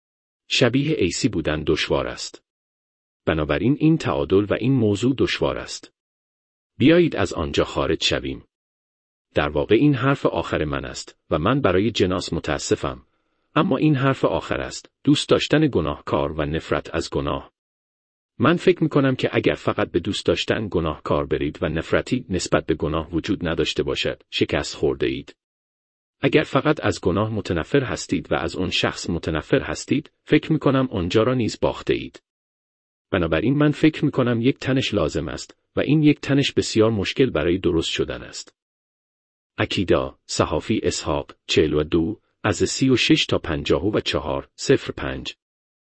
شبیه عیسی بودن دشوار است. بنابراین این تعادل و این موضوع دشوار است. بیایید از آنجا خارج شویم. در واقع این حرف آخر من است و من برای جناس متاسفم، اما این حرف آخر است، دوست داشتن گناهکار و نفرت از گناه. من فکر می‌کنم که اگر فقط به دوست داشتن گناهکار برید و نفرتی نسبت به گناه وجود نداشته باشد، شکست خورده اید. اگر فقط از گناه متنفر هستید و از اون شخص متنفر هستید، فکر می‌کنم آنجا را نیز باخته اید. بنابراین من فکر می‌کنم یک تنش لازم است و این یک تنش بسیار مشکل برای درست شدن است. عکیدا، صحافی اسحاق، 42 از 36 تا 54 05.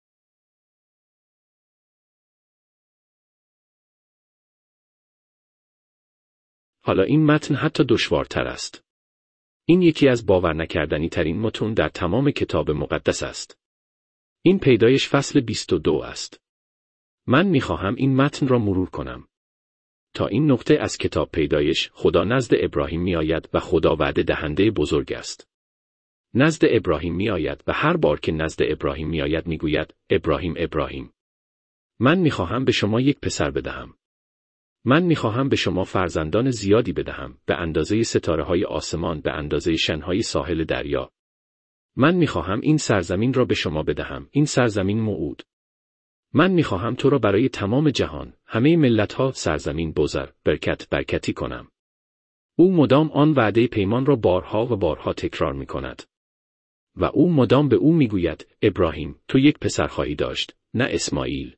حالا این متن حتی دشوارتر است. این یکی از باور نکردنی ترین متون در تمام کتاب مقدس است. این پیدایش فصل 22 است. من می‌خواهم این متن را مرور کنم. تا این نقطه از کتاب پیدایش خدا نزد ابراهیم می‌آید و خدا وعده دهنده بزرگ است. نزد ابراهیم می‌آید و هر بار که نزد ابراهیم می‌آید می‌گوید ابراهیم ابراهیم. من می‌خواهم به شما یک پسر بدهم. من می‌خواهم به شما فرزندان زیادی بدهم، به اندازه ستاره‌های آسمان، به اندازه شن‌های ساحل دریا. من می‌خواهم این سرزمین را به شما بدهم، این سرزمین موعود. من می‌خواهم تو را برای تمام جهان، همه ملت‌ها، سرزمین بزر، برکتی کنم. او مدام آن وعده پیمان را بارها و بارها تکرار می‌کند. و او مدام به او می‌گوید ابراهیم تو یک پسر خواهی داشت، نه اسماعیل.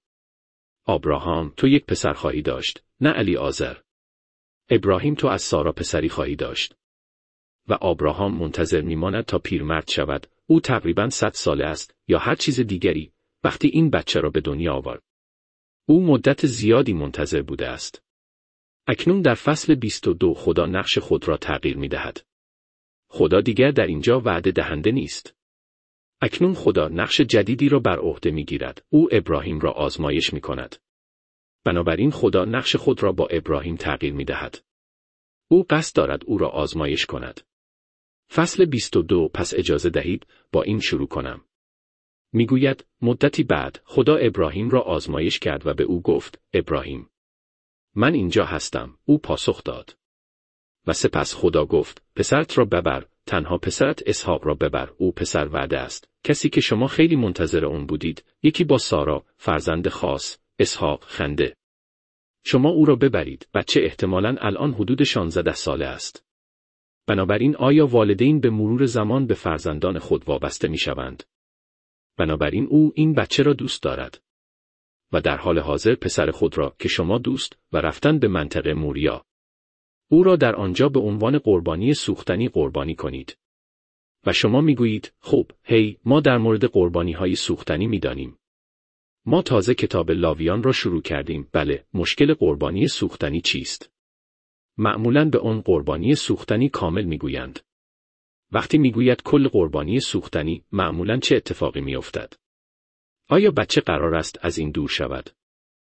آبراهام تو یک پسر خواهی داشت، نه الیعازر. ابراهیم تو از سارا پسری خواهی داشت. و آبراهام منتظر می‌ماند تا پیرمرد شود، او تقریباً 100 ساله است یا هر چیز دیگری، وقتی این بچه را به دنیا آورد. او مدت زیادی منتظر بوده است. اکنون در فصل 22 خدا نقش خود را تغییر می‌دهد. خدا دیگر در اینجا وعده دهنده نیست. اکنون خدا نقش جدیدی را بر عهده می‌گیرد. او ابراهیم را آزمایش می‌کند. بنابراین خدا نقش خود را با ابراهیم تغییر می‌دهد. او قصد دارد او را آزمایش کند. فصل 22 پس اجازه دهید با این شروع کنم. میگوید مدتی بعد خدا ابراهیم را آزمایش کرد و به او گفت ابراهیم من اینجا هستم. او پاسخ داد. و سپس خدا گفت پسرت را ببر، تنها پسرت اسحاق را ببر. او پسر وعده است، کسی که شما خیلی منتظر اون بودید، یکی با سارا، فرزند خاص، اسحاق خنده. شما او را ببرید. بچه احتمالاً الان حدود 16 ساله است. بنابراین آیا والدین به مرور زمان به فرزندان خود وابسته میشوند؟ بنابراین او این بچه را دوست دارد. و در حال حاضر پسر خود را که شما دوست و رفتن به منطقه موریا. او را در آنجا به عنوان قربانی سوختنی قربانی کنید. و شما میگویید خب، ما در مورد قربانی‌های سوختنی میدانیم. ما تازه کتاب لاویان را شروع کردیم. بله، مشکل قربانی سوختنی چیست؟ معمولاً به آن قربانی سوختنی کامل میگویند. وقتی میگوید کل قربانی سوختنی، معمولاً چه اتفاقی میافتد؟ آیا بچه قرار است از این دور شود؟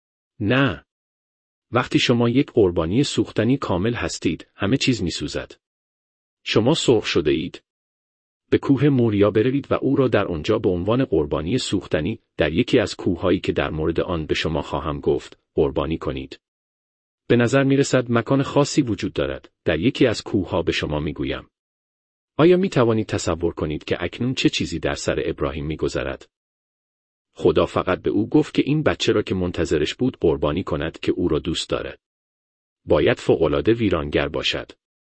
نه. وقتی شما یک قربانی سوختنی کامل هستید، همه چیز میسوزد. شما سرخ شده اید. به کوه موریا بروید و او را در آنجا به عنوان قربانی سوختنی در یکی از کوههایی که در مورد آن به شما خواهم گفت، قربانی کنید. به نظر میرسد مکان خاصی وجود دارد. در یکی از کوهها به شما میگویم. آیا می توانید تصور کنید که اکنون چه چیزی در سر ابراهیم میگذرد؟ خدا فقط به او گفت که این بچه را که منتظرش بود قربانی کند که او را دوست دارد. باید فوق‌العاده ویرانگر باشد.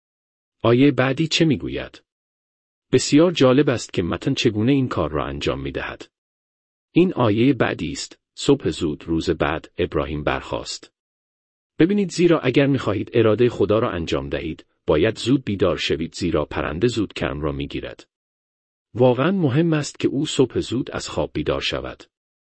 آیه بعدی چه میگوید؟ بسیار جالب است که متن چگونه این کار را انجام میدهد. این آیه بعدی است. صبح زود روز بعد ابراهیم برخاست. ببینید، زیرا اگر میخواهید اراده خدا را انجام دهید، باید زود بیدار شوید، زیرا پرنده زود کرم را میگیرد. واقعا مهم است که او صبح زود از خواب بیدار شود.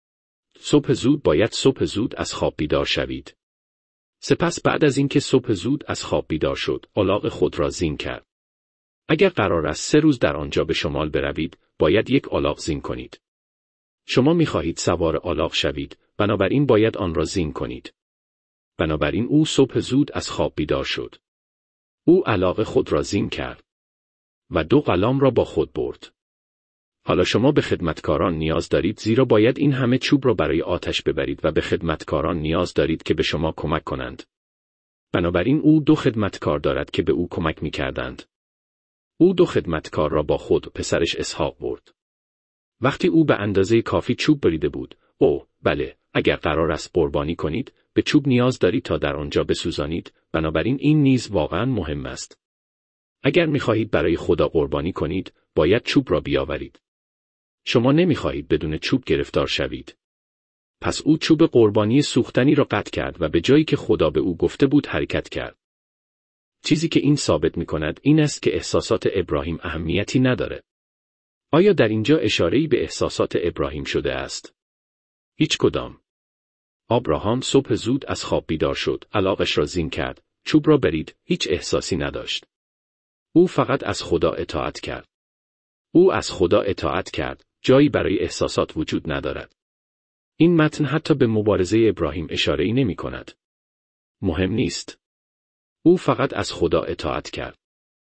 صبح زود باید صبح زود از خواب بیدار شوید. سپس بعد از اینکه صبح زود از خواب بیدار شد، الاغ خود را زین کرد. اگر قرار است 3 روز در آنجا به شمال بروید، باید یک الاغ زین کنید. شما میخواهید سوار الاغ شوید، بنابراین باید آن را زین کنید. بنابراین او صبح زود از خواب بیدار شد. او الاغ خود را زین کرد و 2 غلام را با خود برد. حالا شما به خدمتکاران نیاز دارید، زیرا باید این همه چوب را برای آتش ببرید و به خدمتکاران نیاز دارید که به شما کمک کنند. بنابراین او 2 خدمتکار دارد که به او کمک می‌کردند. او 2 خدمتکار را با خود و پسرش اسحاق برد. وقتی او به اندازه کافی چوب بریده بود، بله، اگر قرار است قربانی کنید، به چوب نیاز دارید تا در آنجا بسوزانید، بنابراین این نیز واقعا مهم است. اگر می‌خواهید برای خدا قربانی کنید، باید چوب را بیاورید. شما نمی‌خواهید بدون چوب گرفتار شوید. پس او چوب قربانی سوختنی را قطع کرد و به جایی که خدا به او گفته بود حرکت کرد. چیزی که این ثابت می‌کند این است که احساسات ابراهیم اهمیتی نداره. آیا در اینجا اشاره‌ای به احساسات ابراهیم شده است؟ هیچ کدام. آبراهام صبح زود از خواب بیدار شد، علاقش را زین کرد، چوب را برید، هیچ احساسی نداشت. او فقط از خدا اطاعت کرد. او از خدا اطاعت کرد، جایی برای احساسات وجود ندارد. این متن حتی به مبارزه ابراهیم اشاره‌ای نمی‌کند. مهم نیست. او فقط از خدا اطاعت کرد.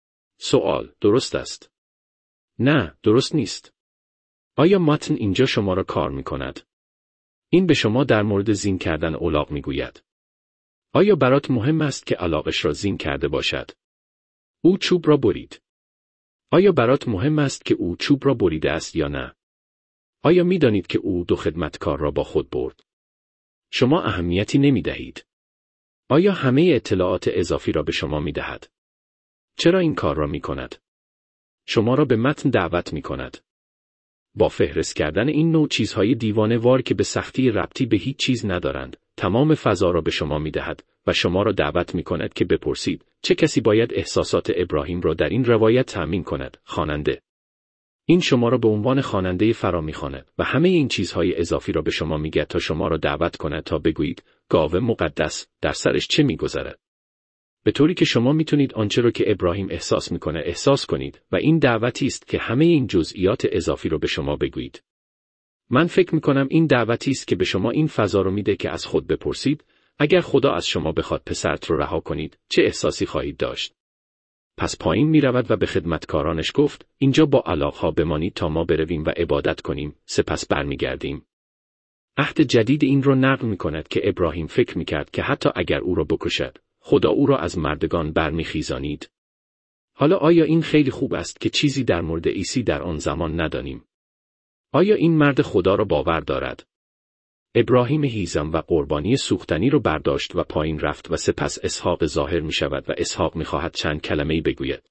سوال: درست است؟ نه، درست نیست. آیا متن اینجا شما را کار می‌کند؟ این به شما در مورد زین کردن الاغ می‌گوید. آیا برات مهم است که الاغش را زین کرده باشد؟ او چوب را برید. آیا برات مهم است که او چوب را بریده است یا نه؟ آیا می‌دانید که او 2 خدمتکار را با خود برد؟ شما اهمیتی نمی‌دهید. آیا همه اطلاعات اضافی را به شما می‌دهد؟ چرا این کار را می‌کند؟ شما را به متن دعوت می‌کند. با فهرست کردن این نوع چیزهای دیوانه‌وار که به سختی ربطی به هیچ چیز ندارند، تمام فضا را به شما می‌دهد و شما را دعوت می‌کند که بپرسید چه کسی باید احساسات ابراهیم را در این روایت تأمین کند؟ خواننده. این شما را به عنوان خواننده فرا می‌خواند و همه این چیزهای اضافی را به شما می‌گوید تا شما را دعوت کند تا بگویید گاو مقدس در سرش چه می‌گذرد. به طوری که شما می‌تونید آنچه را که ابراهیم احساس می‌کنه احساس کنید و این دعوتی است که همه این جزئیات اضافی را به شما بگویید. من فکر می‌کنم این دعوتی است که به شما این فضا را میده که از خود بپرسید اگر خدا از شما بخواد پسرت رو رها کنید چه احساسی خواهید داشت؟ پس پایین می‌رود و به خدمتکارانش گفت اینجا با الاغ‌ها بمانید تا ما برویم و عبادت کنیم، سپس برمیگردیم. عهد جدید این را نقل می‌کند که ابراهیم فکر می‌کرد که حتی اگر او را بکشد، خدا او را از مردگان برمیخیزانید. حالا آیا این خیلی خوب است که چیزی در مورد عیسی در آن زمان ندانیم؟ آیا این مرد خدا را باور دارد؟ ابراهیم هیزم و قربانی سوختنی را برداشت و پایین رفت و سپس اسحاق ظاهر می شود و اسحاق می خواهد چند کلمه‌ای بگوید.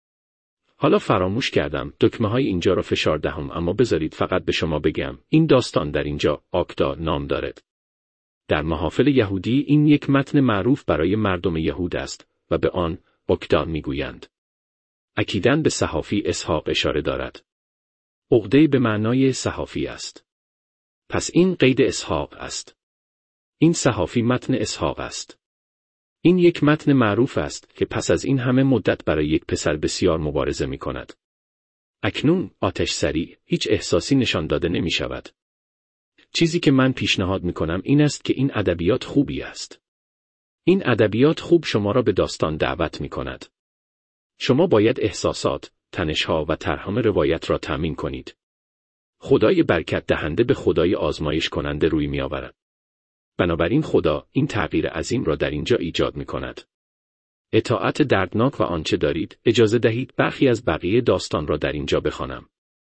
حالا فراموش کردم دکمه های اینجا را فشار دهم، اما بذارید فقط به شما بگم این داستان در اینجا آکدا نام دارد. در محافل یهودی این یک متن معروف برای مردم یهود است و به آن آکدا میگویند. اکیداً به صحافی اسحاق اشاره دارد. عقده به معنای صحافی است. پس این قید اسحاق است. این صحافی متن اسحاق است. این یک متن معروف است که پس از این همه مدت برای یک پسر بسیار مبارزه می کند. اکنون آتش سریع هیچ احساسی نشان داده نمی شود. چیزی که من پیشنهاد می کنم این است که این ادبیات خوبی است. این ادبیات خوب شما را به داستان دعوت می کند. شما باید احساسات، تنش‌ها و ترحم روایت را تامین کنید. خدای برکت دهنده به خدای آزمایش کننده روی می آورد. بنابراین خدا این تغییر عظیم را در اینجا ایجاد می کند. اطاعت دردناک و آنچه دارید، اجازه دهید برخی از بقیه داستان را در اینجا بخوانم.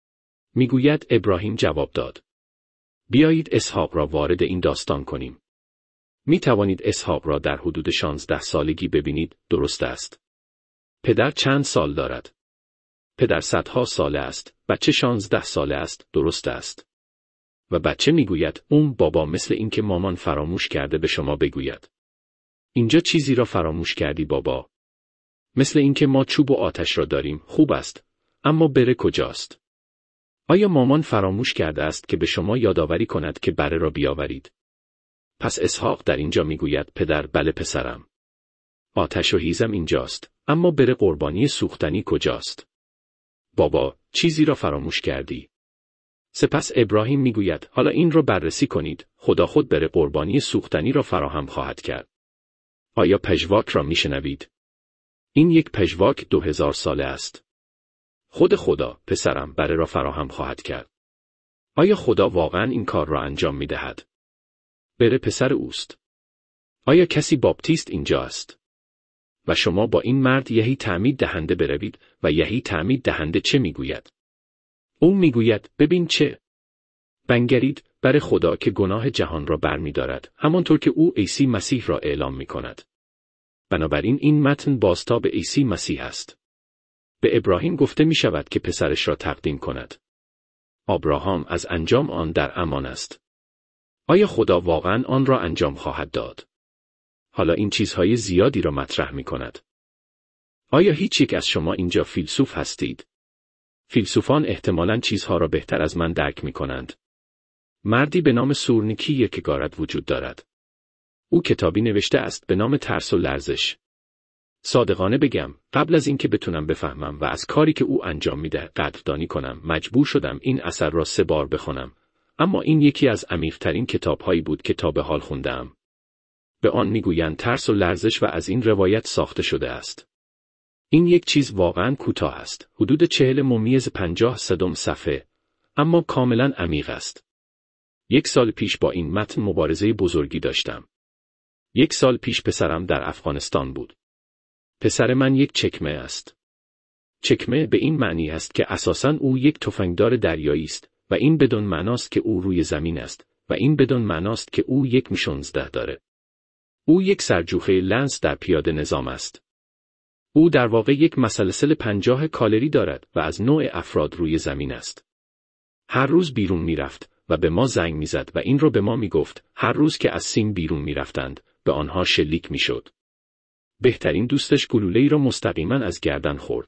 میگوید ابراهیم جواب داد. بیایید اسحاق را وارد این داستان کنیم. می توانید اسحاق را در حدود 16 سالگی ببینید، درست است. پدر چند سال دارد؟ پدر صدها ساله است، بچه 16 ساله است، درست است. و بچه میگوید بابا مثل اینکه مامان فراموش کرده به شما بگوید. اینجا چیزی را فراموش کردی بابا. مثل اینکه ما چوب و آتش را داریم، خوب است، اما بره کجاست؟ آیا مامان فراموش کرده است که به شما یادآوری کند که بره را بیاورید؟ پس اسحاق در اینجا میگوید پدر بله پسرم. آتش و هیزم اینجاست، اما بره قربانی سوختنی کجاست؟ بابا چیزی را فراموش کردی. سپس ابراهیم میگوید حالا این را بررسی کنید، خدا خود بره قربانی سوختنی را فراهم خواهد کرد. آیا پژواک را میشنوید؟ این یک پژواک 2000 ساله است. خود خدا پسرم بره را فراهم خواهد کرد. آیا خدا واقعا این کار را انجام میدهد؟ بره پسر اوست. آیا کسی باپتیست اینجا است؟ و شما با این مرد یهی تعمید دهنده بروید و یهی تعمید دهنده چه میگوید؟ او میگوید ببین چه؟ بنگرید بر خدا که گناه جهان را برمی‌دارد، همانطور که او عیسی مسیح را اعلام می‌کند. بنابراین این متن بازتاب عیسی مسیح است. به ابراهیم گفته می‌شود که پسرش را تقدیم کند. ابراهام از انجام آن در امان است. آیا خدا واقعاً آن را انجام خواهد داد؟ حالا این چیزهای زیادی را مطرح می‌کند. آیا هیچ یک از شما اینجا فیلسوف هستید؟ فیلسوفان احتمالاً چیزها را بهتر از من درک می کنند. مردی به نام سورنی کیرکگارد وجود دارد. او کتابی نوشته است به نام ترس و لرزش. صادقانه بگم، قبل از اینکه بتونم بفهمم و از کاری که او انجام میده قدردانی کنم، مجبور شدم این اثر را 3 بار بخوانم. اما این یکی از عمیق‌ترین کتاب‌هایی بود که تا به حال خونده‌ام. به آن میگویند ترس و لرزش و از این روایت ساخته شده است. این یک چیز واقعاً کوتاه است، حدود 40-50 صفحه، اما کاملاً عمیق است. 1 سال پیش با این متن مبارزه بزرگی داشتم. 1 سال پیش پسرم در افغانستان بود. پسر من یک چکمه است. چکمه به این معنی است که اساساً او یک تفنگدار دریایی است و این بدون معناست که او روی زمین است و این بدون معناست که او یک می16 داره. او یک سرجوخه لنس در پیاده نظام است. او در واقع یک مسلسل 50 کالری دارد و از نوع افراد روی زمین است. هر روز بیرون میرفت و به ما زنگ میزد و این رو به ما میگفت. هر روز که از سیم بیرون میرفتند به آنها شلیک میشد. بهترین دوستش گلوله‌ای را مستقیما از گردن خورد.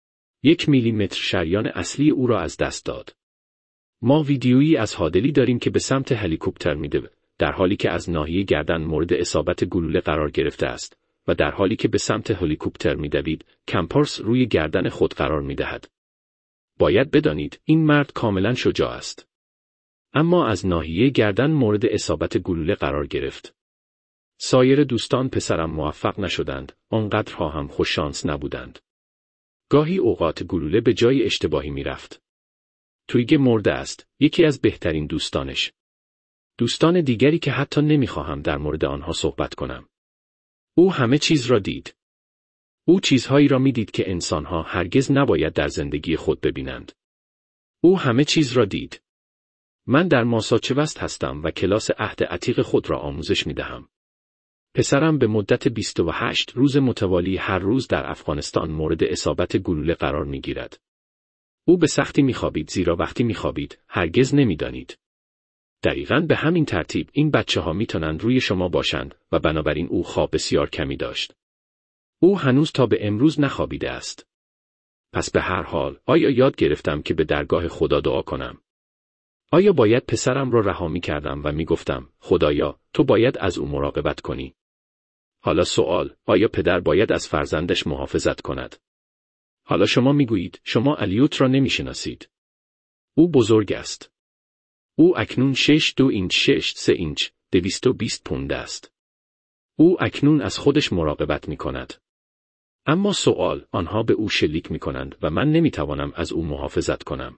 1 میلیمتر شریان اصلی او را از دست داد. ما ویدیویی از هادلی داریم که به سمت هلیکوپتر میده، در حالی که از ناحیه گردن مورد اصابت گلوله قرار گرفته است و در حالی که به سمت هلیکوپتر میدوید، کمپارس روی گردن خود قرار میدهد. باید بدانید این مرد کاملا شجاع است. اما از ناحیه گردن مورد اصابت گلوله قرار گرفت. سایر دوستان پسرم موفق نشدند، آنقدرها هم خوششانس نبودند. گاهی اوقات گلوله به جای اشتباهی میرفت. تویگ مرده است، یکی از بهترین دوستانش. دوستان دیگری که حتی نمیخواهم در مورد آنها صحبت کنم. او همه چیز را دید. او چیزهایی را میدید که انسانها هرگز نباید در زندگی خود ببینند. او همه چیز را دید. من در ماساچوست هستم و کلاس عهد عتیق خود را آموزش میدهم. پسرم به مدت 28 روز متوالی هر روز در افغانستان مورد اصابت گلوله قرار میگیرد. او به سختی میخوابید، زیرا وقتی میخوابید هرگز نمیدانید. دقیقاً به همین ترتیب این بچه‌ها میتونند روی شما باشند و بنابراین او خواب بسیار کمی داشت. او هنوز تا به امروز نخوابیده است. پس به هر حال، آیا یاد گرفتم که به درگاه خدا دعا کنم؟ آیا باید پسرم را رها می‌کردم و می‌گفتم خدایا تو باید از او مراقبت کنی؟ حالا سوال، آیا پدر باید از فرزندش محافظت کند؟ حالا شما میگویید شما الیوت را نمی‌شناسید. او بزرگ است. او اکنون 6'2 اینچ 6'3 اینچ 220 پوند است. او اکنون از خودش مراقبت می‌کند. اما سوال، آنها به او شلیک می‌کنند و من نمی‌توانم از او محافظت کنم.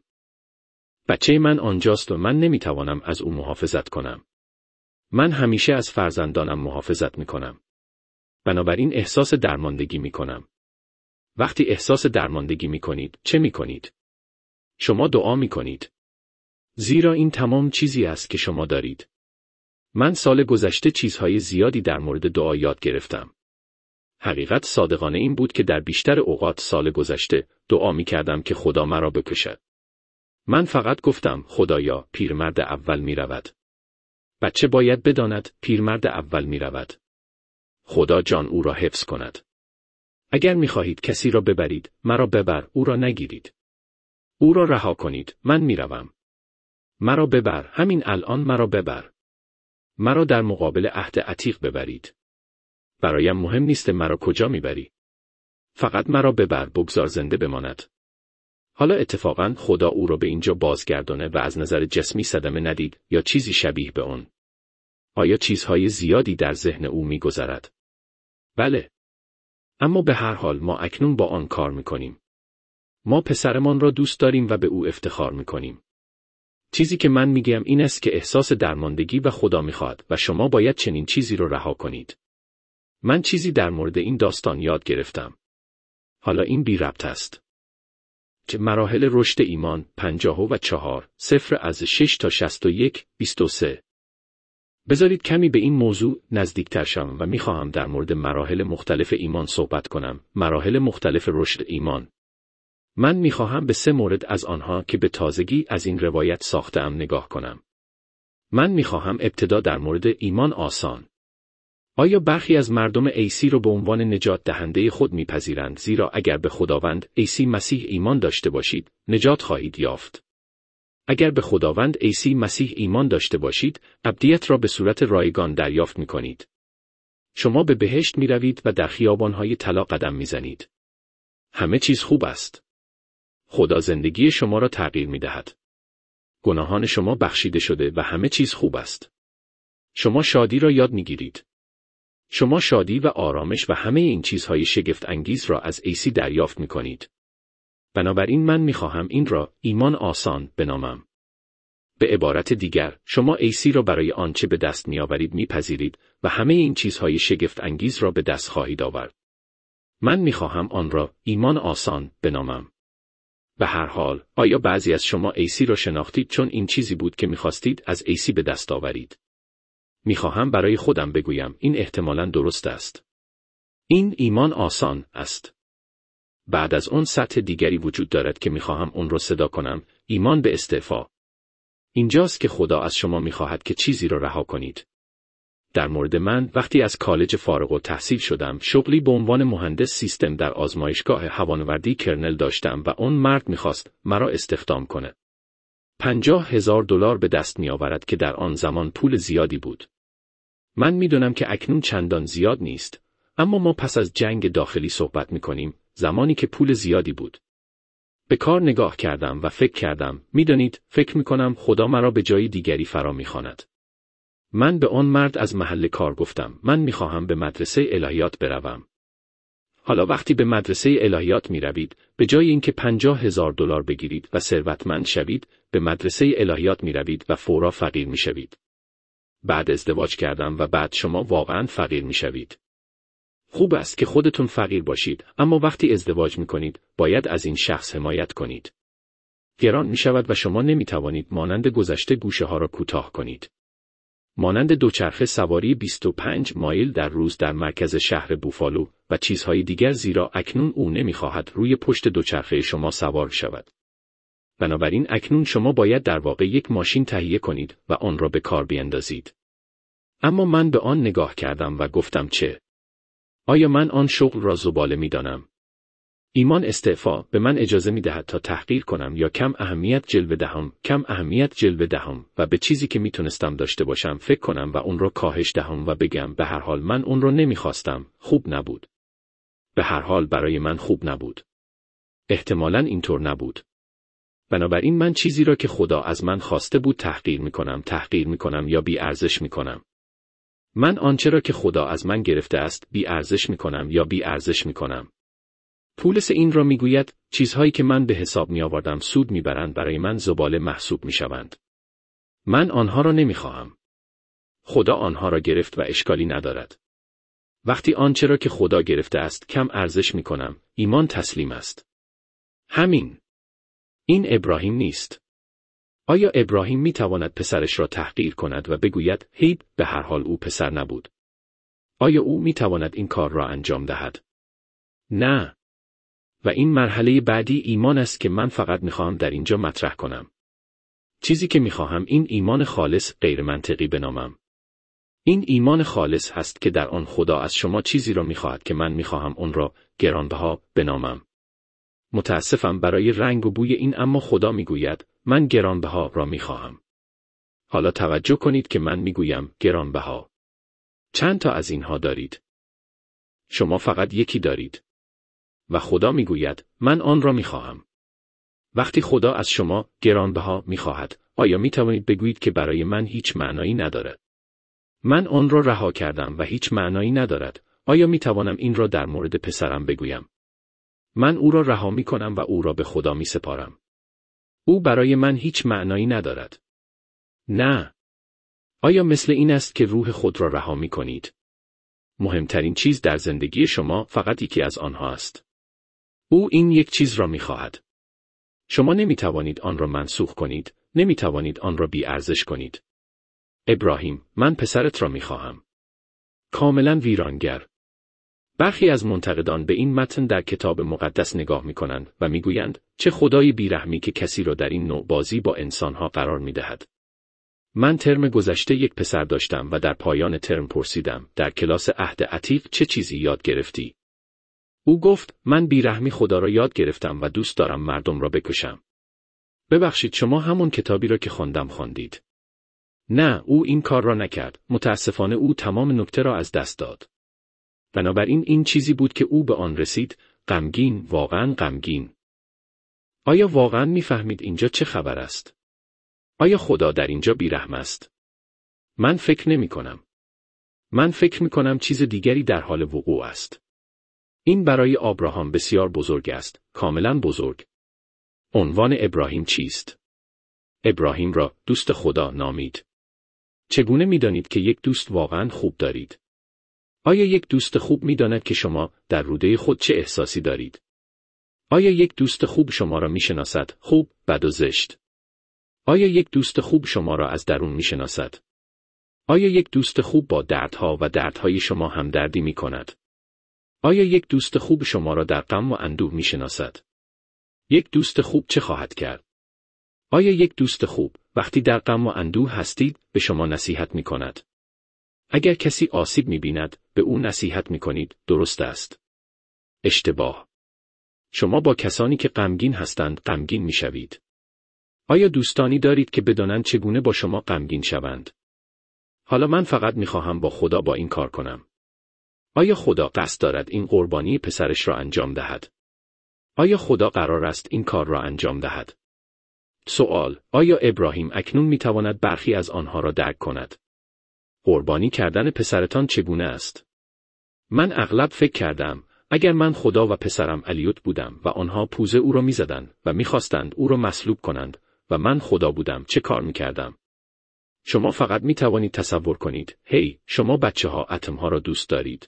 بچه من آنجاست و من نمی‌توانم از او محافظت کنم. من همیشه از فرزندانم محافظت می‌کنم. بنابراین احساس درماندگی می‌کنم. وقتی احساس درماندگی می‌کنید، چه می‌کنید؟ شما دعا می‌کنید. زیرا این تمام چیزی است که شما دارید. من سال گذشته چیزهای زیادی در مورد دعا یاد گرفتم. حقیقت صادقانه این بود که در بیشتر اوقات سال گذشته دعا می‌کردم که خدا مرا بکشد. من فقط گفتم خدایا پیرمرد اول می‌رود. بچه باید بداند پیرمرد اول می‌رود. خدا جان او را حفظ کند. اگر می‌خواهید کسی را ببرید، مرا ببر، او را نگیرید. او را رها کنید، من می‌روم. مرا ببر، همین الان مرا ببر. مرا در مقابل عهد عتیق ببرید. برایم مهم نیست مرا کجا میبری. فقط مرا ببر، بگذار زنده بماند. حالا اتفاقاً خدا او را به اینجا بازگردانه و از نظر جسمی صدمه ندید یا چیزی شبیه به اون. آیا چیزهای زیادی در ذهن او میگذرد؟ بله. اما به هر حال ما اکنون با آن کار میکنیم. ما پسرمان را دوست داریم و به او افتخار میکنیم. چیزی که من میگم این است که احساس درماندگی و خدا میخواد و شما باید چنین چیزی رو رها کنید. من چیزی در مورد این داستان یاد گرفتم. حالا این بی ربط است. که مراحل رشد ایمان 54 0 از 6 تا 61 23. بذارید کمی به این موضوع نزدیکتر شم و میخواهم در مورد مراحل مختلف ایمان صحبت کنم. مراحل مختلف رشد ایمان. من میخواهم به 3 مورد از آنها که به تازگی از این روایت ساخته‌ام نگاه کنم. من میخواهم ابتدا در مورد ایمان آسان. آیا برخی از مردم عیسی را به عنوان نجات دهنده خود میپذیرند؟ زیرا اگر به خداوند عیسی مسیح ایمان داشته باشید، نجات خواهید یافت. اگر به خداوند عیسی مسیح ایمان داشته باشید، ابدیت را به صورت رایگان دریافت میکنید. شما به بهشت میروید و در خیابانهای طلا قدم میزنید. همه چیز خوب است. خدا زندگی شما را تغییر میدهد. گناهان شما بخشیده شده و همه چیز خوب است. شما شادی را یاد میگیرید. شما شادی و آرامش و همه این چیزهای شگفت انگیز را از عیسی دریافت میکنید. بنابراین من میخواهم این را ایمان آسان بنامم. به عبارت دیگر، شما عیسی را برای آنچه به دست میآورید میپذیرید و همه این چیزهای شگفت انگیز را به دست خواهید آورد. من میخواهم آن را ایمان آسان بنامم. به هر حال، آیا بعضی از شما عیسی را شناختید چون این چیزی بود که میخواستید از عیسی به دست آورید؟ میخواهم برای خودم بگویم این احتمالاً درست است. این ایمان آسان است. بعد از اون سطح دیگری وجود دارد که میخواهم اون را صدا کنم، ایمان به استعفا. اینجاست که خدا از شما میخواهد که چیزی را رها کنید. در مورد من، وقتی از کالج فارغ التحصیل شدم، شغلی به عنوان مهندس سیستم در آزمایشگاه هوانوردی کرنل داشتم و اون مرد میخواست مرا استخدام کنه. $50,000 به دست میآورد که در آن زمان پول زیادی بود. من میدونم که اکنون چندان زیاد نیست، اما ما پس از جنگ داخلی صحبت میکنیم، زمانی که پول زیادی بود. به کار نگاه کردم و فکر کردم، میدانید، فکر میکنم خدا مرا به جای دیگری فرا میخواند. من به آن مرد از محل کار گفتم، من میخواهم به مدرسه الهیات بروم. حالا وقتی به مدرسه الهیات میروید، به جای اینکه $50,000 بگیرید و ثروتمند شوید، به مدرسه الهیات میروید و فورا فقیر میشوید. بعد ازدواج کردم و بعد شما واقعاً فقیر میشوید. خوب است که خودتون فقیر باشید، اما وقتی ازدواج میکنید، باید از این شخص حمایت کنید. گران میشود و شما نمیتوانید مانند گذشته گوشه ها را کوتاه کنید. مانند دوچرخه سواری 25 مایل در روز در مرکز شهر بوفالو و چیزهای دیگر، زیرا اکنون او نمیخواهد روی پشت دوچرخه شما سوار شود. بنابراین اکنون شما باید در واقع یک ماشین تهیه کنید و آن را به کار بیندازید. اما من به آن نگاه کردم و گفتم چه؟ آیا من آن شغل را زباله می‌دانم؟ ایمان استعفا به من اجازه می‌دهد تا تحقیر کنم یا کم اهمیت جلوه دهم و به چیزی که میتونستم داشته باشم فکر کنم و اون را کاهش دهم و بگم به هر حال من اون را نمیخواستم، خوب نبود. به هر حال برای من خوب نبود. احتمالاً اینطور نبود. بنابراین من چیزی را که خدا از من خواسته بود تحقیر می‌کنم یا بی ارزش می‌کنم. من آنچه را که خدا از من گرفته است بی ارزش می‌کنم. پولس این را میگوید، چیزهایی که من به حساب میآوردم سود میبرند برای من زباله محسوب میشوند. من آنها را نمیخواهم. خدا آنها را گرفت و اشکالی ندارد. وقتی آنچه را که خدا گرفته است کم ارزش میکنم، ایمان تسلیم است. همین. این ابراهیم نیست. آیا ابراهیم میتواند پسرش را تحقیر کند و بگوید به هر حال او پسر نبود؟ آیا او میتواند این کار را انجام دهد؟ نه. و این مرحله بعدی ایمان است که من فقط میخواهم در اینجا مطرح کنم. چیزی که میخواهم این ایمان خالص غیر منطقی بنامم. این ایمان خالص هست که در آن خدا از شما چیزی را میخواهد که من میخواهم اون را گرانبها بنامم. متاسفم برای رنگ و بوی این، اما خدا میگوید من گرانبها را میخواهم. حالا توجه کنید که من میگویم گرانبها. چند تا از اینها دارید؟ شما فقط یکی دارید. و خدا میگوید من آن را میخواهم. وقتی خدا از شما گرانبها میخواهد، آیا میتوانید بگویید که برای من هیچ معنایی ندارد؟ من آن را رها کردم و هیچ معنایی ندارد. آیا میتوانم این را در مورد پسرم بگویم؟ من او را رها میکنم و او را به خدا میسپارم. او برای من هیچ معنایی ندارد. نه. آیا مثل این است که روح خود را رها میکنید؟ مهمترین چیز در زندگی شما فقط یکی از آنها است. او این یک چیز را میخواهد. شما نمیتوانید آن را منسوخ کنید، نمیتوانید آن را بی ارزش کنید. ابراهیم، من پسرت را میخواهم. کاملا ویرانگر. برخی از منتقدان به این متن در کتاب مقدس نگاه میکنند و میگویند چه خدای بیرحمی که کسی را در این نوع بازی با انسانها قرار میدهد. من ترم گذشته یک پسر داشتم و در پایان ترم پرسیدم در کلاس عهد عتیق چه چیزی یاد گرفتی؟ او گفت من بیرحمی خدا را یاد گرفتم و دوست دارم مردم را بکشم. ببخشید شما همون کتابی را که خواندم خواندید. نه، او این کار را نکرد. متاسفانه او تمام نکته را از دست داد. بنابراین این چیزی بود که او به آن رسید، غمگین، واقعاً غمگین. آیا واقعاً می‌فهمید اینجا چه خبر است؟ آیا خدا در اینجا بیرحم است؟ من فکر نمی‌کنم. من فکر می‌کنم چیز دیگری در حال وقوع است. این برای آبراهام بسیار بزرگ است، کاملاً بزرگ. عنوان ابراهیم چیست؟ ابراهیم را دوست خدا نامید. چگونه می‌دانید که یک دوست واقعاً خوب دارید؟ آیا یک دوست خوب می‌داند که شما در روده خود چه احساسی دارید؟ آیا یک دوست خوب شما را می‌شناسد، خوب، بد و زشت؟ آیا یک دوست خوب شما را از درون می‌شناسد؟ آیا یک دوست خوب با دردها و دردهای شما همدردی می‌کند؟ آیا یک دوست خوب شما را در غم و اندوه می‌شناسد؟ یک دوست خوب چه خواهد کرد؟ آیا یک دوست خوب وقتی در غم و اندوه هستید به شما نصیحت می‌کند؟ اگر کسی آسیب می‌بیند به او نصیحت می‌کنید، درست است. اشتباه. شما با کسانی که غمگین هستند غمگین می‌شوید. آیا دوستانی دارید که بدانند چگونه با شما غمگین شوند؟ حالا من فقط می‌خواهم با خدا با این کار کنم. آیا خدا قصد دارد این قربانی پسرش را انجام دهد؟ آیا خدا قرار است این کار را انجام دهد؟ سوال: آیا ابراهیم اکنون می‌تواند برخی از آنها را درک کند؟ قربانی کردن پسرتان چگونه است؟ من اغلب فکر کردم اگر من خدا و پسرم الیوت بودم و آنها پوزه او را می‌زدند و می‌خواستند او را مصلوب کنند و من خدا بودم چه کار می‌کردم؟ شما فقط می‌توانید تصور کنید، هی، شما بچه‌ها اتم‌ها را دوست دارید.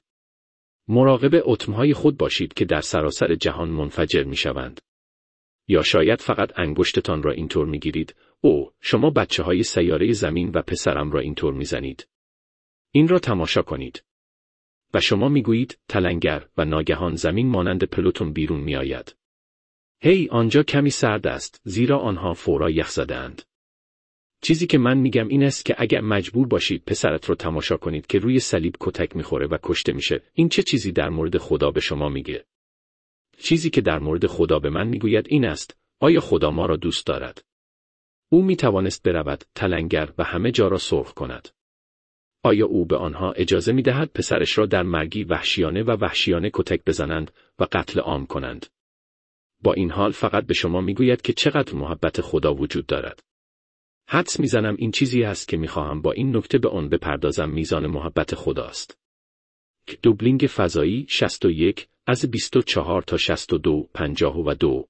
مراقب اتم‌های خود باشید که در سراسر جهان منفجر می‌شوند. یا شاید فقط انگشتتان را اینطور می‌گیرید، او، شما بچه‌های سیاره زمین و پسرم را اینطور می‌زنید. این را تماشا کنید. و شما می‌گویید تلنگر و ناگهان زمین مانند پلوتون بیرون می‌آید. هی، آنجا کمی سرد است، زیرا آنها فورا یخ زده‌اند. چیزی که من میگم این است که اگر مجبور باشید پسرت رو تماشا کنید که روی صلیب کتک میخوره و کشته میشه، این چه چیزی در مورد خدا به شما میگه؟ چیزی که در مورد خدا به من میگوید این است: آیا خدا ما را دوست دارد؟ او میتوانست برود تلنگر و همه جا را سرخ کند. آیا او به آنها اجازه میدهد پسرش را در مرگی وحشیانه کتک بزنند و قتل عام کنند؟ با این حال فقط به شما میگوید که چقدر محبت خدا وجود دارد. حدس میزنم این چیزی است که میخواهم با این نکته به آن بپردازم: میزان محبت خداست. دوبلینگ فضایی 61 از 24 تا 62 52.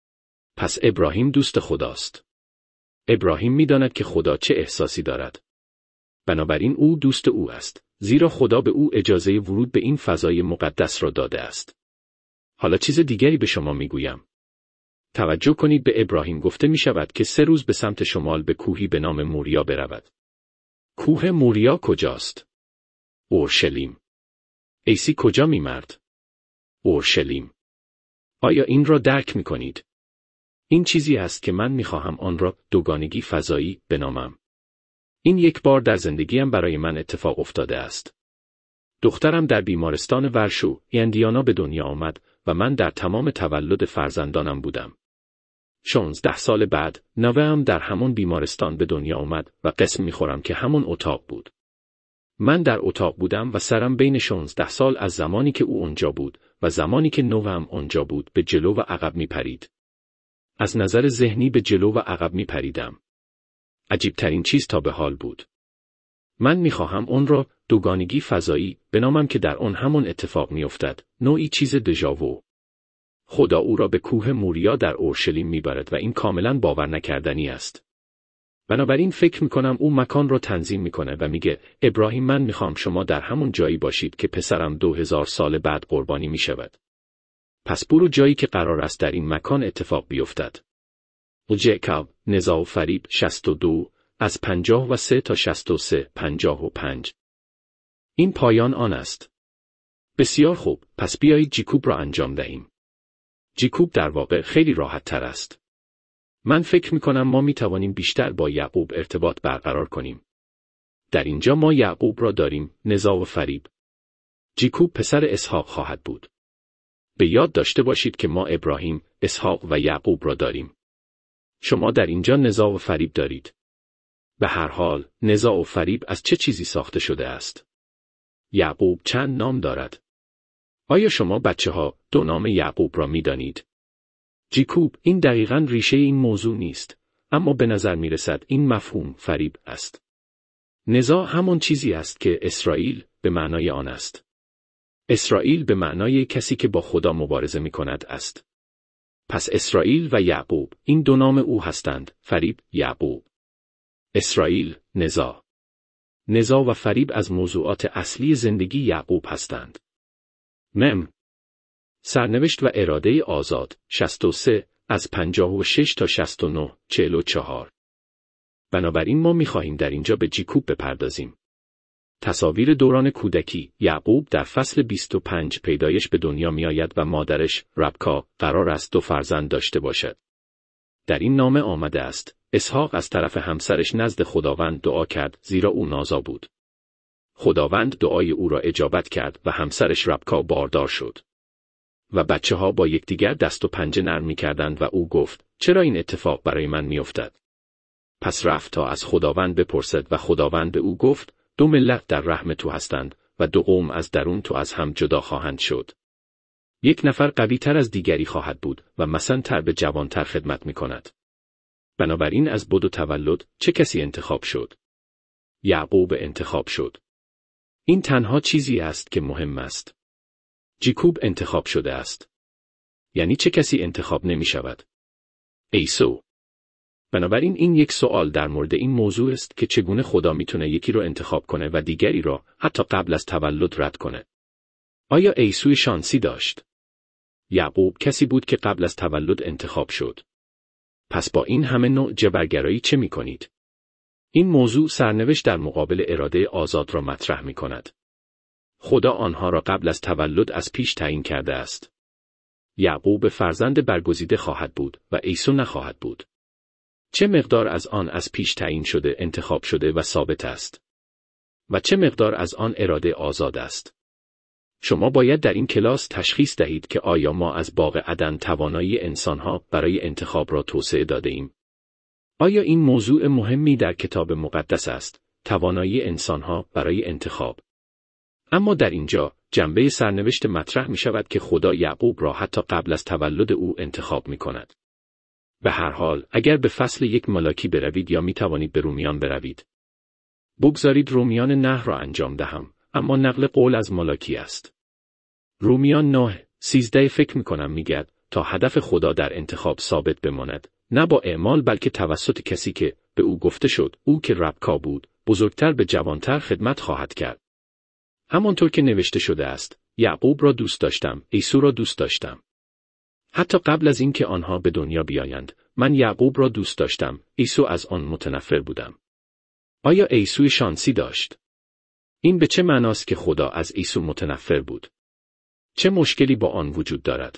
پس ابراهیم دوست خداست. ابراهیم میداند که خدا چه احساسی دارد. بنابراین او دوست او است، زیرا خدا به او اجازه ورود به این فضای مقدس را داده است. حالا چیز دیگری به شما میگویم. توجه کنید، به ابراهیم گفته می شود که 3 روز به سمت شمال به کوهی به نام موریا برود. کوه موریا کجاست؟ اورشلیم. عیسی کجا می مرد؟ اورشلیم. آیا این را درک می کنید؟ این چیزی است که من می خواهم آن را دوگانگی فضایی بنامم. این یک بار در زندگیم برای من اتفاق افتاده است. دخترم در بیمارستان ورشو، ایندیانا به دنیا آمد و من در تمام تولد فرزندانم بودم. 16 سال بعد، نوه‌ام در همون بیمارستان به دنیا آمد و قسم می‌خورم که همون اتاق بود. من در اتاق بودم و سرم بین 16 سال از زمانی که او اونجا بود و زمانی که نوه‌ام اونجا بود به جلو و عقب می‌پرید. از نظر ذهنی به جلو و عقب می‌پریدم. عجیب‌ترین چیز تا به حال بود. من می‌خواهم اون را دوگانگی فضایی بنامم که در اون همون اتفاق می‌افتد، نوعی چیز دژاوو. خدا او را به کوه موریا در اورشلیم میبرد و این کاملا باور نکردنی است. بنابراین فکر میکنم او مکان را تنظیم میکنه و میگه ابراهیم من میخوام شما در همون جایی باشید که پسرم 2000 سال بعد قربانی میشود. پس برو جایی که قرار است در این مکان اتفاق بیفتد. جیکاب، نزاع و فریب 62 از 53 تا 63 55. این پایان آن است. بسیار خوب، پس بیایید جیکوب را انجام دهیم. جیکوب در واقع خیلی راحت تر است. من فکر می‌کنم ما می‌توانیم بیشتر با یعقوب ارتباط برقرار کنیم. در اینجا ما یعقوب را داریم، نزاع و فریب. جیکوب پسر اسحاق خواهد بود. به یاد داشته باشید که ما ابراهیم، اسحاق و یعقوب را داریم. شما در اینجا نزاع و فریب دارید. به هر حال، نزاع و فریب از چه چیزی ساخته شده است؟ یعقوب چند نام دارد؟ آیا شما بچه‌ها 2 نام یعقوب را می‌دانید؟ جیکوب این دقیقاً ریشه این موضوع نیست، اما به نظر می‌رسد این مفهوم فریب است. نزاع همان چیزی است که اسرائیل به معنای آن است. اسرائیل به معنای کسی که با خدا مبارزه می‌کند است. پس اسرائیل و یعقوب این 2 نام او هستند، فریب، یعقوب. اسرائیل، نزاع. نزاع و فریب از موضوعات اصلی زندگی یعقوب هستند. سرنوشت و اراده آزاد 63 از 56 تا 69 44. بنابراین ما می‌خواهیم در اینجا به جیکوب بپردازیم. تصاویر دوران کودکی یعقوب در فصل 25 پیدایش به دنیا می‌آید و مادرش ربکا قرار است 2 فرزند داشته باشد. در این نامه آمده است اسحاق از طرف همسرش نزد خداوند دعا کرد زیرا او نازا بود. خداوند دعای او را اجابت کرد و همسرش ربکا باردار شد. و بچه‌ها با یکدیگر دست و پنجه نرم می‌کردند و او گفت چرا این اتفاق برای من می‌افتد؟ پس رفت تا از خداوند بپرسد و خداوند به او گفت 2 ملت در رحم تو هستند و 2 قوم از درون تو از هم جدا خواهند شد. 1 نفر قوی تر از دیگری خواهد بود و مثلا تر به جوانتر خدمت می‌کند. بنابراین از بد و تولد چه کسی انتخاب شد؟ یعقوب انتخاب شد. این تنها چیزی است که مهم است. جیکوب انتخاب شده است. یعنی چه کسی انتخاب نمی شود؟ عیسی. بنابراین این یک سوال در مورد این موضوع است که چگونه خدا میتونه یکی رو انتخاب کنه و دیگری را حتی قبل از تولد رد کنه. آیا عیسی شانسی داشت؟ یعقوب کسی بود که قبل از تولد انتخاب شد. پس با این همه نوع جبرگرایی چه می کنید؟ این موضوع سرنوشت در مقابل اراده آزاد را مطرح می کند. خدا آنها را قبل از تولد از پیش تعیین کرده است. یعقوب فرزند برگزیده خواهد بود و عیسی نخواهد بود. چه مقدار از آن از پیش تعیین شده انتخاب شده و ثابت است؟ و چه مقدار از آن اراده آزاد است؟ شما باید در این کلاس تشخیص دهید که آیا ما از باغ عدن توانایی انسانها برای انتخاب را توسعه داده ایم؟ آیا این موضوع مهمی در کتاب مقدس است، توانایی انسانها برای انتخاب؟ اما در اینجا جنبه سرنوشت مطرح می شود که خدا یعقوب را حتی قبل از تولد او انتخاب می کند. به هر حال اگر به فصل 1 ملاکی بروید یا می توانید به رومیان بروید. بگذارید رومیان 9 را انجام دهم، اما نقل قول از ملاکی است. رومیان 9:13 فکر می کنم میگه تا هدف خدا در انتخاب ثابت بماند، نه با اعمال بلکه توسط کسی که به او گفته شد، او که ربکا بود، بزرگتر به جوانتر خدمت خواهد کرد. همانطور که نوشته شده است، یعقوب را دوست داشتم، عیسی را دوست داشتم. حتی قبل از اینکه آنها به دنیا بیایند، من یعقوب را دوست داشتم، عیسی از آن متنفر بودم. آیا عیسی شانسی داشت؟ این به چه معناست که خدا از عیسی متنفر بود؟ چه مشکلی با آن وجود دارد؟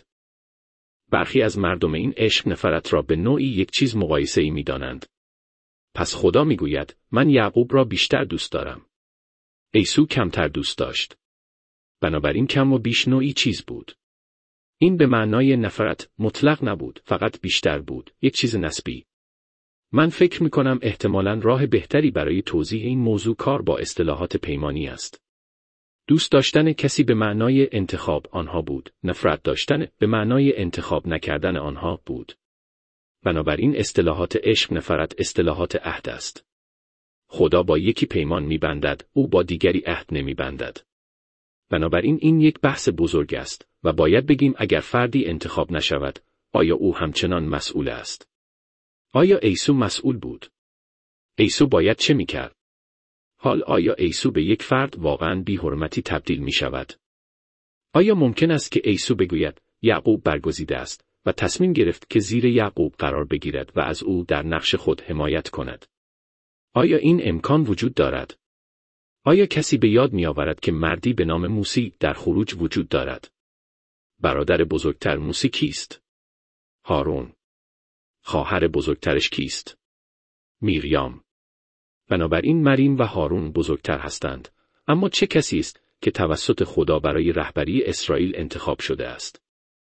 برخی از مردم این عشق نفرت را به نوعی یک چیز مقایسه‌ای می‌دانند. پس خدا می‌گوید من یعقوب را بیشتر دوست دارم. عیسی کمتر دوست داشت. بنابراین کم و بیش نوعی چیز بود. این به معنای نفرت مطلق نبود، فقط بیشتر بود، یک چیز نسبی. من فکر می‌کنم احتمالاً راه بهتری برای توضیح این موضوع کار با اصطلاحات پیمانی است. دوست داشتن کسی به معنای انتخاب آنها بود، نفرت داشتن به معنای انتخاب نکردن آنها بود. بنابراین اصطلاحات عشق نفرت اصطلاحات عهد است. خدا با یکی پیمان می‌بندد، او با دیگری عهد نمی‌بندد. بنابراین این یک بحث بزرگ است و باید بگیم اگر فردی انتخاب نشود، آیا او همچنان مسئول است؟ آیا عیسی مسئول بود؟ عیسی باید چه می‌کرد؟ حال آیا عیسی به یک فرد واقعاً بی‌حرمتی تبدیل می‌شود؟ آیا ممکن است که عیسی بگوید یعقوب برگزیده است و تصمیم گرفت که زیر یعقوب قرار بگیرد و از او در نقش خود حمایت کند؟ آیا این امکان وجود دارد؟ آیا کسی به یاد می‌آورد که مردی به نام موسی در خروج وجود دارد؟ برادر بزرگتر موسی کیست؟ هارون. خواهر بزرگترش کیست؟ میریام. بنابراین مریم و هارون بزرگتر هستند. اما چه کسی است که توسط خدا برای رهبری اسرائیل انتخاب شده است؟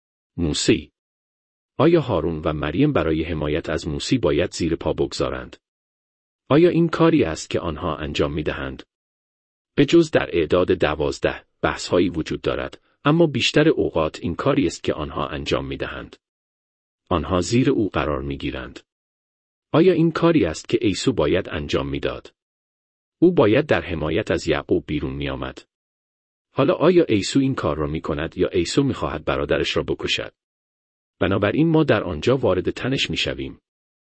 موسی. آیا هارون و مریم برای حمایت از موسی باید زیر پا بگذارند؟ آیا این کاری است که آنها انجام می‌دهند؟ به جز در اعداد 12 بحث‌هایی وجود دارد، اما بیشتر اوقات این کاری است که آنها انجام می‌دهند. آنها زیر او قرار می‌گیرند. آیا این کاری است که عیسی باید انجام می‌داد؟ او باید در حمایت از یعقوب بیرون می‌آمد. حالا آیا عیسی این کار را می‌کند یا عیسی می‌خواهد برادرش را بکشد؟ بنابراین ما در آنجا وارد تنش می‌شویم.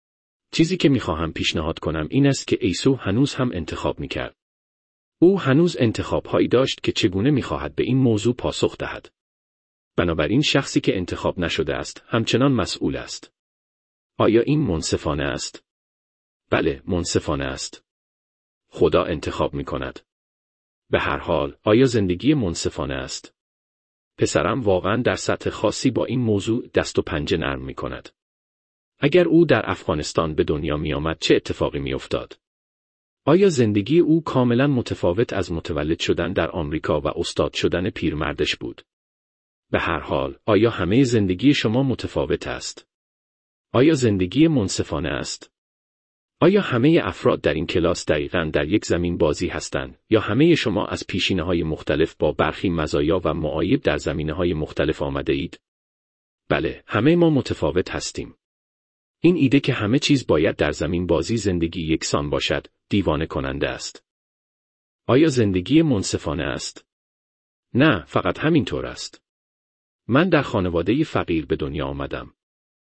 چیزی که می‌خواهم پیشنهاد کنم این است که عیسی هنوز هم انتخاب می‌کرد. او هنوز انتخاب‌هایی داشت که چگونه می‌خواهد به این موضوع پاسخ دهد. بنابراین شخصی که انتخاب نشده است همچنان مسئول است. آیا این منصفانه است؟ بله، منصفانه است. خدا انتخاب می‌کند. به هر حال، آیا زندگی منصفانه است؟ پسرم واقعاً در سطح خاصی با این موضوع دست و پنجه نرم می‌کند. اگر او در افغانستان به دنیا می‌آمد چه اتفاقی می‌افتاد؟ آیا زندگی او کاملاً متفاوت از متولد شدن در آمریکا و استاد شدن پیرمردش بود؟ به هر حال، آیا همه زندگی شما متفاوت است؟ آیا زندگی منصفانه است؟ آیا همه افراد در این کلاس دقیقاً در یک زمین بازی هستند یا همه شما از پیشینه‌های مختلف با برخی مزایا و معایب در زمینه‌های مختلف آمده اید؟ بله، همه ما متفاوت هستیم. این ایده که همه چیز باید در زمین بازی زندگی یکسان باشد، دیوانه کننده است. آیا زندگی منصفانه است؟ نه، فقط همینطور است. من در خانواده فقیر به دنیا آمدم.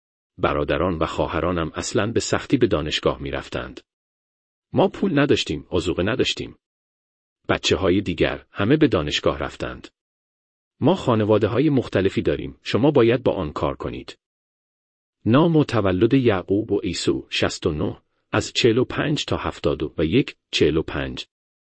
برادران و خواهرانم اصلاً به سختی به دانشگاه می رفتند. ما پول نداشتیم، آذوقه نداشتیم. بچه‌های دیگر همه به دانشگاه رفتند. ما خانواده‌های مختلفی داریم، شما باید با آن کار کنید. نام و تولد یعقوب و عیسی 69 از 45 تا 71 45.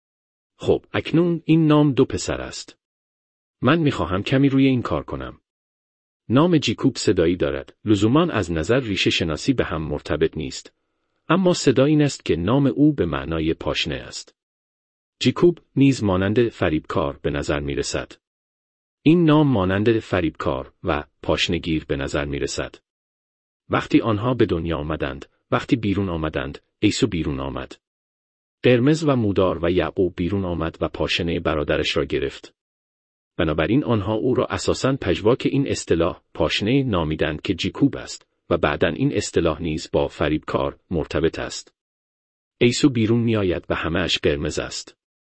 خب، اکنون این نام 2 پسر است. من می‌خواهم کمی روی این کار کنم. نام جیکوب صدایی دارد، لزوماً از نظر ریشه شناسی به هم مرتبط نیست. اما صدا این است که نام او به معنای پاشنه است. جیکوب نیز مانند فریبکار به نظر می رسد. این نام مانند فریبکار و پاشنگیر به نظر می رسد. وقتی آنها به دنیا آمدند، وقتی بیرون آمدند، عیسی بیرون آمد. قرمز و مودار و یعقوب بیرون آمد و پاشنه برادرش را گرفت. بنابراین آنها او را اساساً پژواک این اصطلاح پاشنه نامیدند که جیکوب است و بعداً این اصطلاح نیز با فریبکار مرتبط است. عیسی بیرون می آید و همه‌اش قرمز است.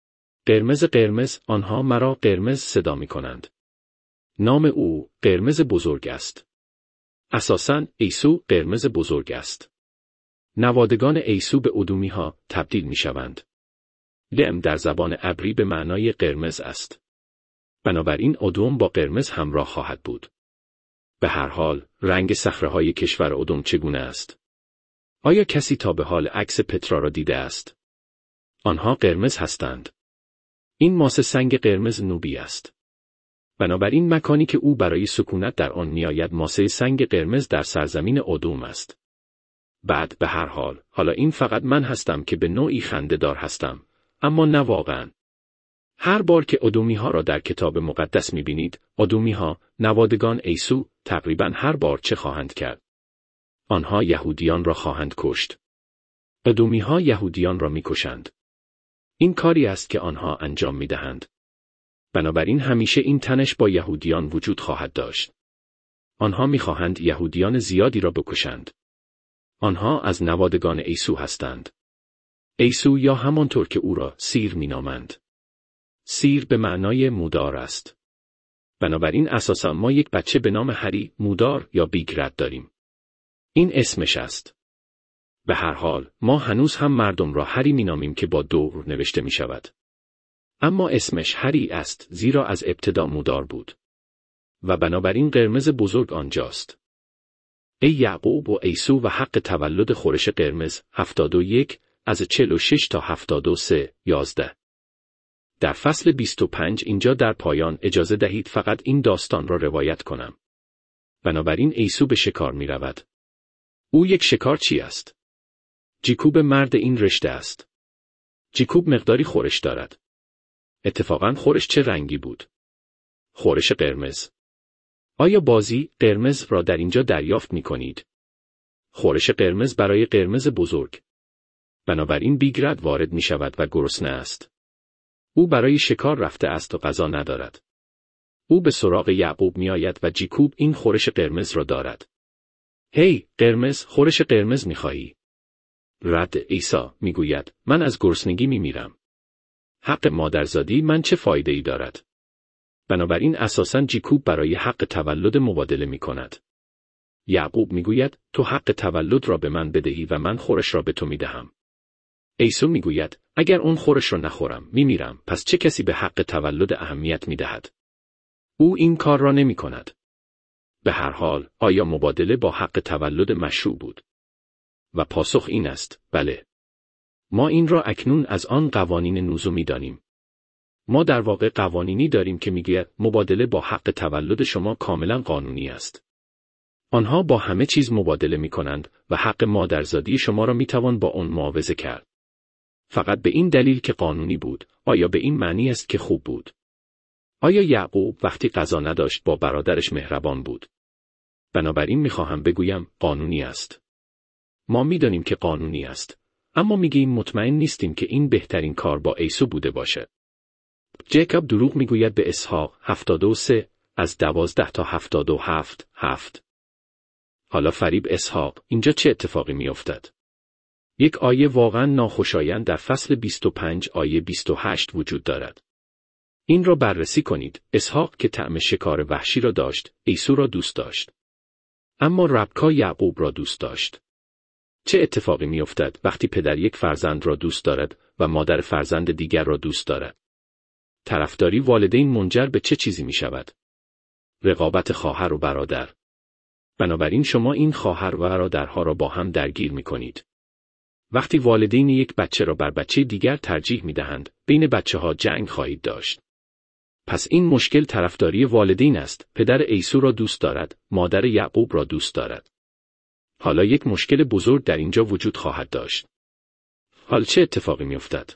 قرمز آنها مرا قرمز صدا می کنند. نام او قرمز بزرگ است. اساساً عیسی قرمز بزرگ است. نوادگان عیسی به ادومی ها تبدیل می شوند. لم در زبان عبری به معنای قرمز است. بنابراین ادوم با قرمز همراه خواهد بود. به هر حال، رنگ صخره‌های کشور ادوم چگونه است؟ آیا کسی تا به حال عکس پترا را دیده است؟ آنها قرمز هستند. این ماسه سنگ قرمز نوبی است. بنابراین مکانی که او برای سکونت در آن میآید ماسه سنگ قرمز در سرزمین ادوم است. بعد به هر حال، حالا این فقط من هستم که به نوعی خنده‌دار هستم، اما نه واقعاً. هر بار که ادومی ها را در کتاب مقدس می‌بینید، ادومی ها، نوادگان عیسی، تقریباً هر بار چه خواهند کرد؟ آنها یهودیان را خواهند کشت. ادومی ها یهودیان را می‌کشند. این کاری است که آنها انجام می‌دهند. بنابراین همیشه این تنش با یهودیان وجود خواهد داشت. آنها می‌خواهند یهودیان زیادی را بکشند. آنها از نوادگان عیسی هستند. عیسی یا همانطور که او را سیر می‌نامند. سیر به معنای مودار است. بنابراین اساساً ما یک بچه به نام هری، مودار یا بیگرد داریم. این اسمش است. به هر حال، ما هنوز هم مردم را هری می‌نامیم که با دور نوشته می‌شود. اما اسمش هری است زیرا از ابتدا مودار بود. و بنابراین قرمز بزرگ آنجاست. ای یعقوب و عیسی و حق تولد خورش قرمز 71 از 46 تا 73 11. در فصل 25 اینجا در پایان اجازه دهید فقط این داستان را روایت کنم. بنابراین عیسی به شکار می رود. او یک شکارچی است. جیکوب مرد این رشته است. جیکوب مقداری خورش دارد. اتفاقاً خورش چه رنگی بود؟ خورش قرمز. آیا بازی قرمز را در اینجا دریافت می کنید؟ خورش قرمز برای قرمز بزرگ. بنابراین بیگرد وارد می شود و گرسنه است. او برای شکار رفته است و غذا ندارد. او به سراغ یعقوب می آید و جیکوب این خورش قرمز را دارد. هی، قرمز، خورش قرمز می خواهی؟ رد عیسی می گوید من از گرسنگی می میرم. حق مادرزادی من چه فایده ای دارد؟ بنابراین اساساً جیکوب برای حق تولد مبادله می کند. یعقوب می گوید تو حق تولد را به من بدهی و من خورش را به تو می دهم. عیسی می گوید اگر اون خورش را نخورم می میرم، پس چه کسی به حق تولد اهمیت می دهد؟ او این کار را نمی کند. به هر حال آیا مبادله با حق تولد مشروع بود؟ و پاسخ این است بله. ما این را اکنون از آن قوانین نوزو می دانیم. ما در واقع قوانینی داریم که میگوید مبادله با حق تولد شما کاملا قانونی است. آنها با همه چیز مبادله می کنند و حق مادرزادی شما را می توان با آن معاوضه کرد. فقط به این دلیل که قانونی بود. آیا به این معنی است که خوب بود؟ آیا یعقوب وقتی غذا نداشت با برادرش مهربان بود؟ بنابراین میخواهم بگویم قانونی است. ما میدانیم که قانونی است، اما میگیم مطمئن نیستیم که این بهترین کار با عیسی بوده باشه. جیکوب دروغ میگوید به اسحاق 73 از 12 تا 77 7. حالا فریب اسحاق، اینجا چه اتفاقی میافتد؟ یک آیه واقعا ناخوشایند در فصل 25 آیه 28 وجود دارد. این را بررسی کنید. اسحاق که طعم شکار وحشی را داشت، عیسی را دوست داشت. اما ربکا یعقوب را دوست داشت. چه اتفاقی میافتد وقتی پدر یک فرزند را دوست دارد و مادر فرزند دیگر را دوست دارد؟ طرفداری والدین منجر به چه چیزی می شود؟ رقابت خواهر و برادر. بنابراین شما این خواهر و برادرها را با هم درگیر می کنید. وقتی والدین یک بچه را بر بچه دیگر ترجیح می دهند، بین بچه ها جنگ خواهید داشت. پس این مشکل طرفداری والدین است. پدر عیسی را دوست دارد، مادر یعقوب را دوست دارد. حالا یک مشکل بزرگ در اینجا وجود خواهد داشت. حال چه اتفاقی می افتد؟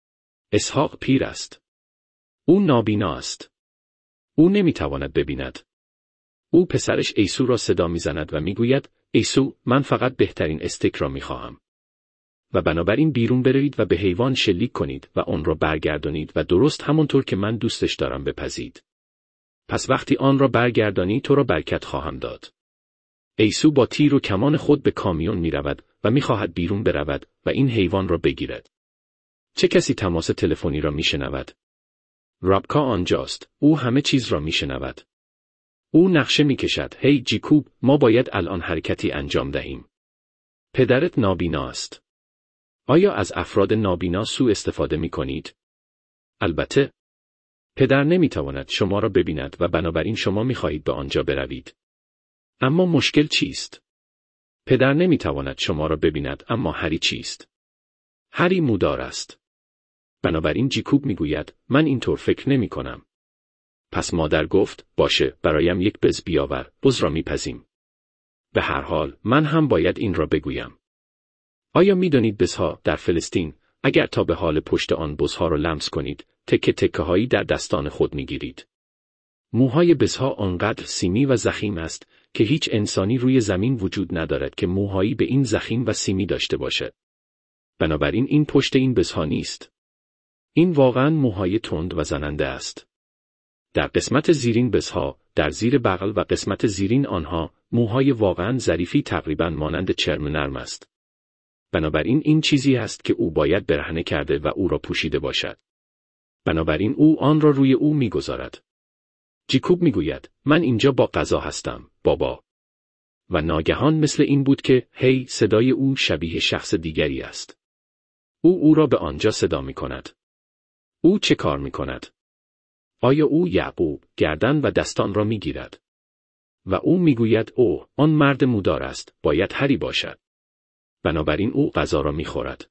اسحاق پیر است. او نابینا است. او نمی تواند ببیند. او پسرش عیسی را صدا می زند و می گوید عیسی، من فقط بهترین استیک را می خواهم. و بنابراین بیرون بروید و به حیوان شلیک کنید و آن را برگردانید و درست همانطور که من دوستش دارم بپزید. پس وقتی آن را برگردانی تو را برکت خواهم داد. عیسی با تیر و کمان خود به کامیون می رود و می خواهد بیرون برود و این حیوان را بگیرد. چه کسی تماس تلفنی را می شنود؟ ربکا آنجاست. او همه چیز را می شنود. او نقشه می کشد. هی جیکوب، ما باید الان حرکتی انجام دهیم. پدرت نابینا است. آیا از افراد نابینا سوء استفاده می کنید؟ البته. پدر نمی تواند شما را ببیند و بنابراین شما می خواهید به آنجا بروید. اما مشکل چیست؟ پدر نمی تواند شما را ببیند، اما هری چیست؟ هری مودار است. بنابراین جیکوب می گوید من اینطور فکر نمی کنم. پس مادر گفت باشه، برایم یک بز بیاور، بز را می پزیم. به هر حال من هم باید این را بگویم. آیا می دانید بزها در فلسطین، اگر تا به حال پشت آن بزها را لمس کنید، تکه تکه هایی در دستان خود می گیرید. موهای بزها آنقدر سیمی و ضخیم است که هیچ انسانی روی زمین وجود ندارد که موهایی به این ضخیم و سیمی داشته باشد. بنابراین این پشت این بزها نیست. این واقعاً موهای تند و زننده است. در قسمت زیرین بزها، در زیر بغل و قسمت زیرین آنها، موهای واقعاً ظریفی تقریباً مانند چرم نرم است. بنابراین این چیزی است که او باید برهنه کرده و او را پوشیده باشد. بنابراین او آن را روی او می‌گذارد. جیکوب میگوید من اینجا با غذا هستم، بابا. و ناگهان مثل این بود که هی صدای او شبیه شخص دیگری است. او را به آنجا صدا می‌کند. او چه کار می‌کند؟ آیا او یعقوب گردن و دستان را می‌گیرد؟ و او میگوید او آن مرد مودار است، باید هری باشد. بنابراین او غذا را می‌خورد.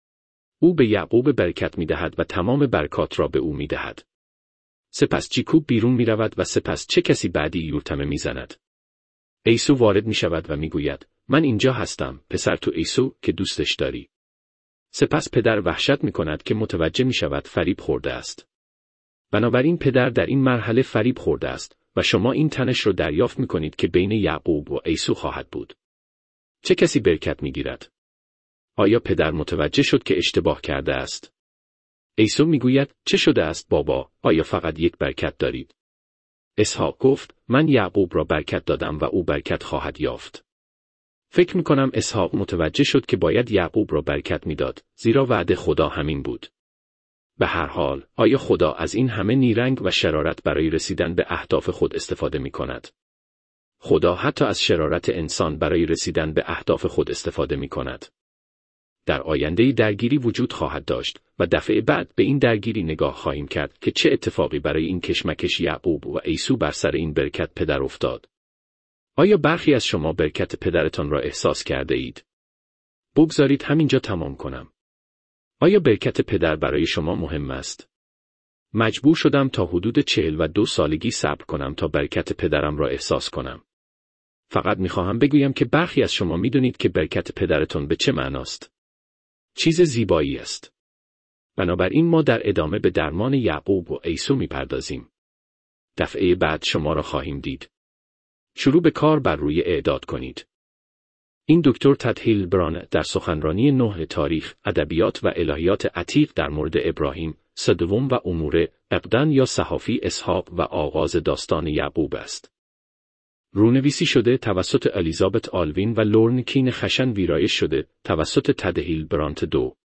او به یعقوب برکت می‌دهد و تمام برکات را به او می‌دهد. سپس جیکوب بیرون می‌رود و سپس چه کسی بعدی یورتمه می‌زند. عیسی وارد می شود و می گوید من اینجا هستم پسر تو عیسی که دوستش داری. سپس پدر وحشت می کند که متوجه می شود فریب خورده است. بنابراین پدر در این مرحله فریب خورده است و شما این تنش رو دریافت می کنید که بین یعقوب و عیسی خواهد بود. چه کسی برکت می گیرد؟ آیا پدر متوجه شد که اشتباه کرده است؟ عیسی می گوید چه شده است بابا؟ آیا فقط یک برکت دارید؟ اسحاق گفت من یعقوب را برکت دادم و او برکت خواهد یافت. فکر می کنم اسحاق متوجه شد که باید یعقوب را برکت میداد، زیرا وعده خدا همین بود. به هر حال، آیا خدا از این همه نیرنگ و شرارت برای رسیدن به اهداف خود استفاده می کند؟ خدا حتی از شرارت انسان برای رسیدن به اهداف خود استفاده می کند. در آینده درگیری وجود خواهد داشت و دفعه بعد به این درگیری نگاه خواهیم کرد که چه اتفاقی برای این کشمکش یعقوب و عیسی بر سر این برکت پدر افتاد. آیا برخی از شما برکت پدرتان را احساس کرده اید؟ بگذارید همینجا تمام کنم. آیا برکت پدر برای شما مهم است؟ مجبور شدم تا حدود 42 سالگی صبر کنم تا برکت پدرم را احساس کنم. فقط میخواهم بگویم که برخی از شما میدونید که برکت پدرتون به چه معناست. چیز زیبایی است. بنابراین ما در ادامه به درمان یعقوب و عیسی میپردازیم. دفعه بعد شما را خواهیم دید. شروع به کار بر روی اعداد کنید. این دکتر تد هیلبران در سخنرانی 9 تاریخ، ادبیات و الهیات عتیق در مورد ابراهیم، سدوم و امور عقدن یا صحافی اسحاق و آغاز داستان یعقوب است. رونویسی شده توسط الیزابت آلوین و لورن کین خشن ویرایش شده توسط تد هیلبرانت 2.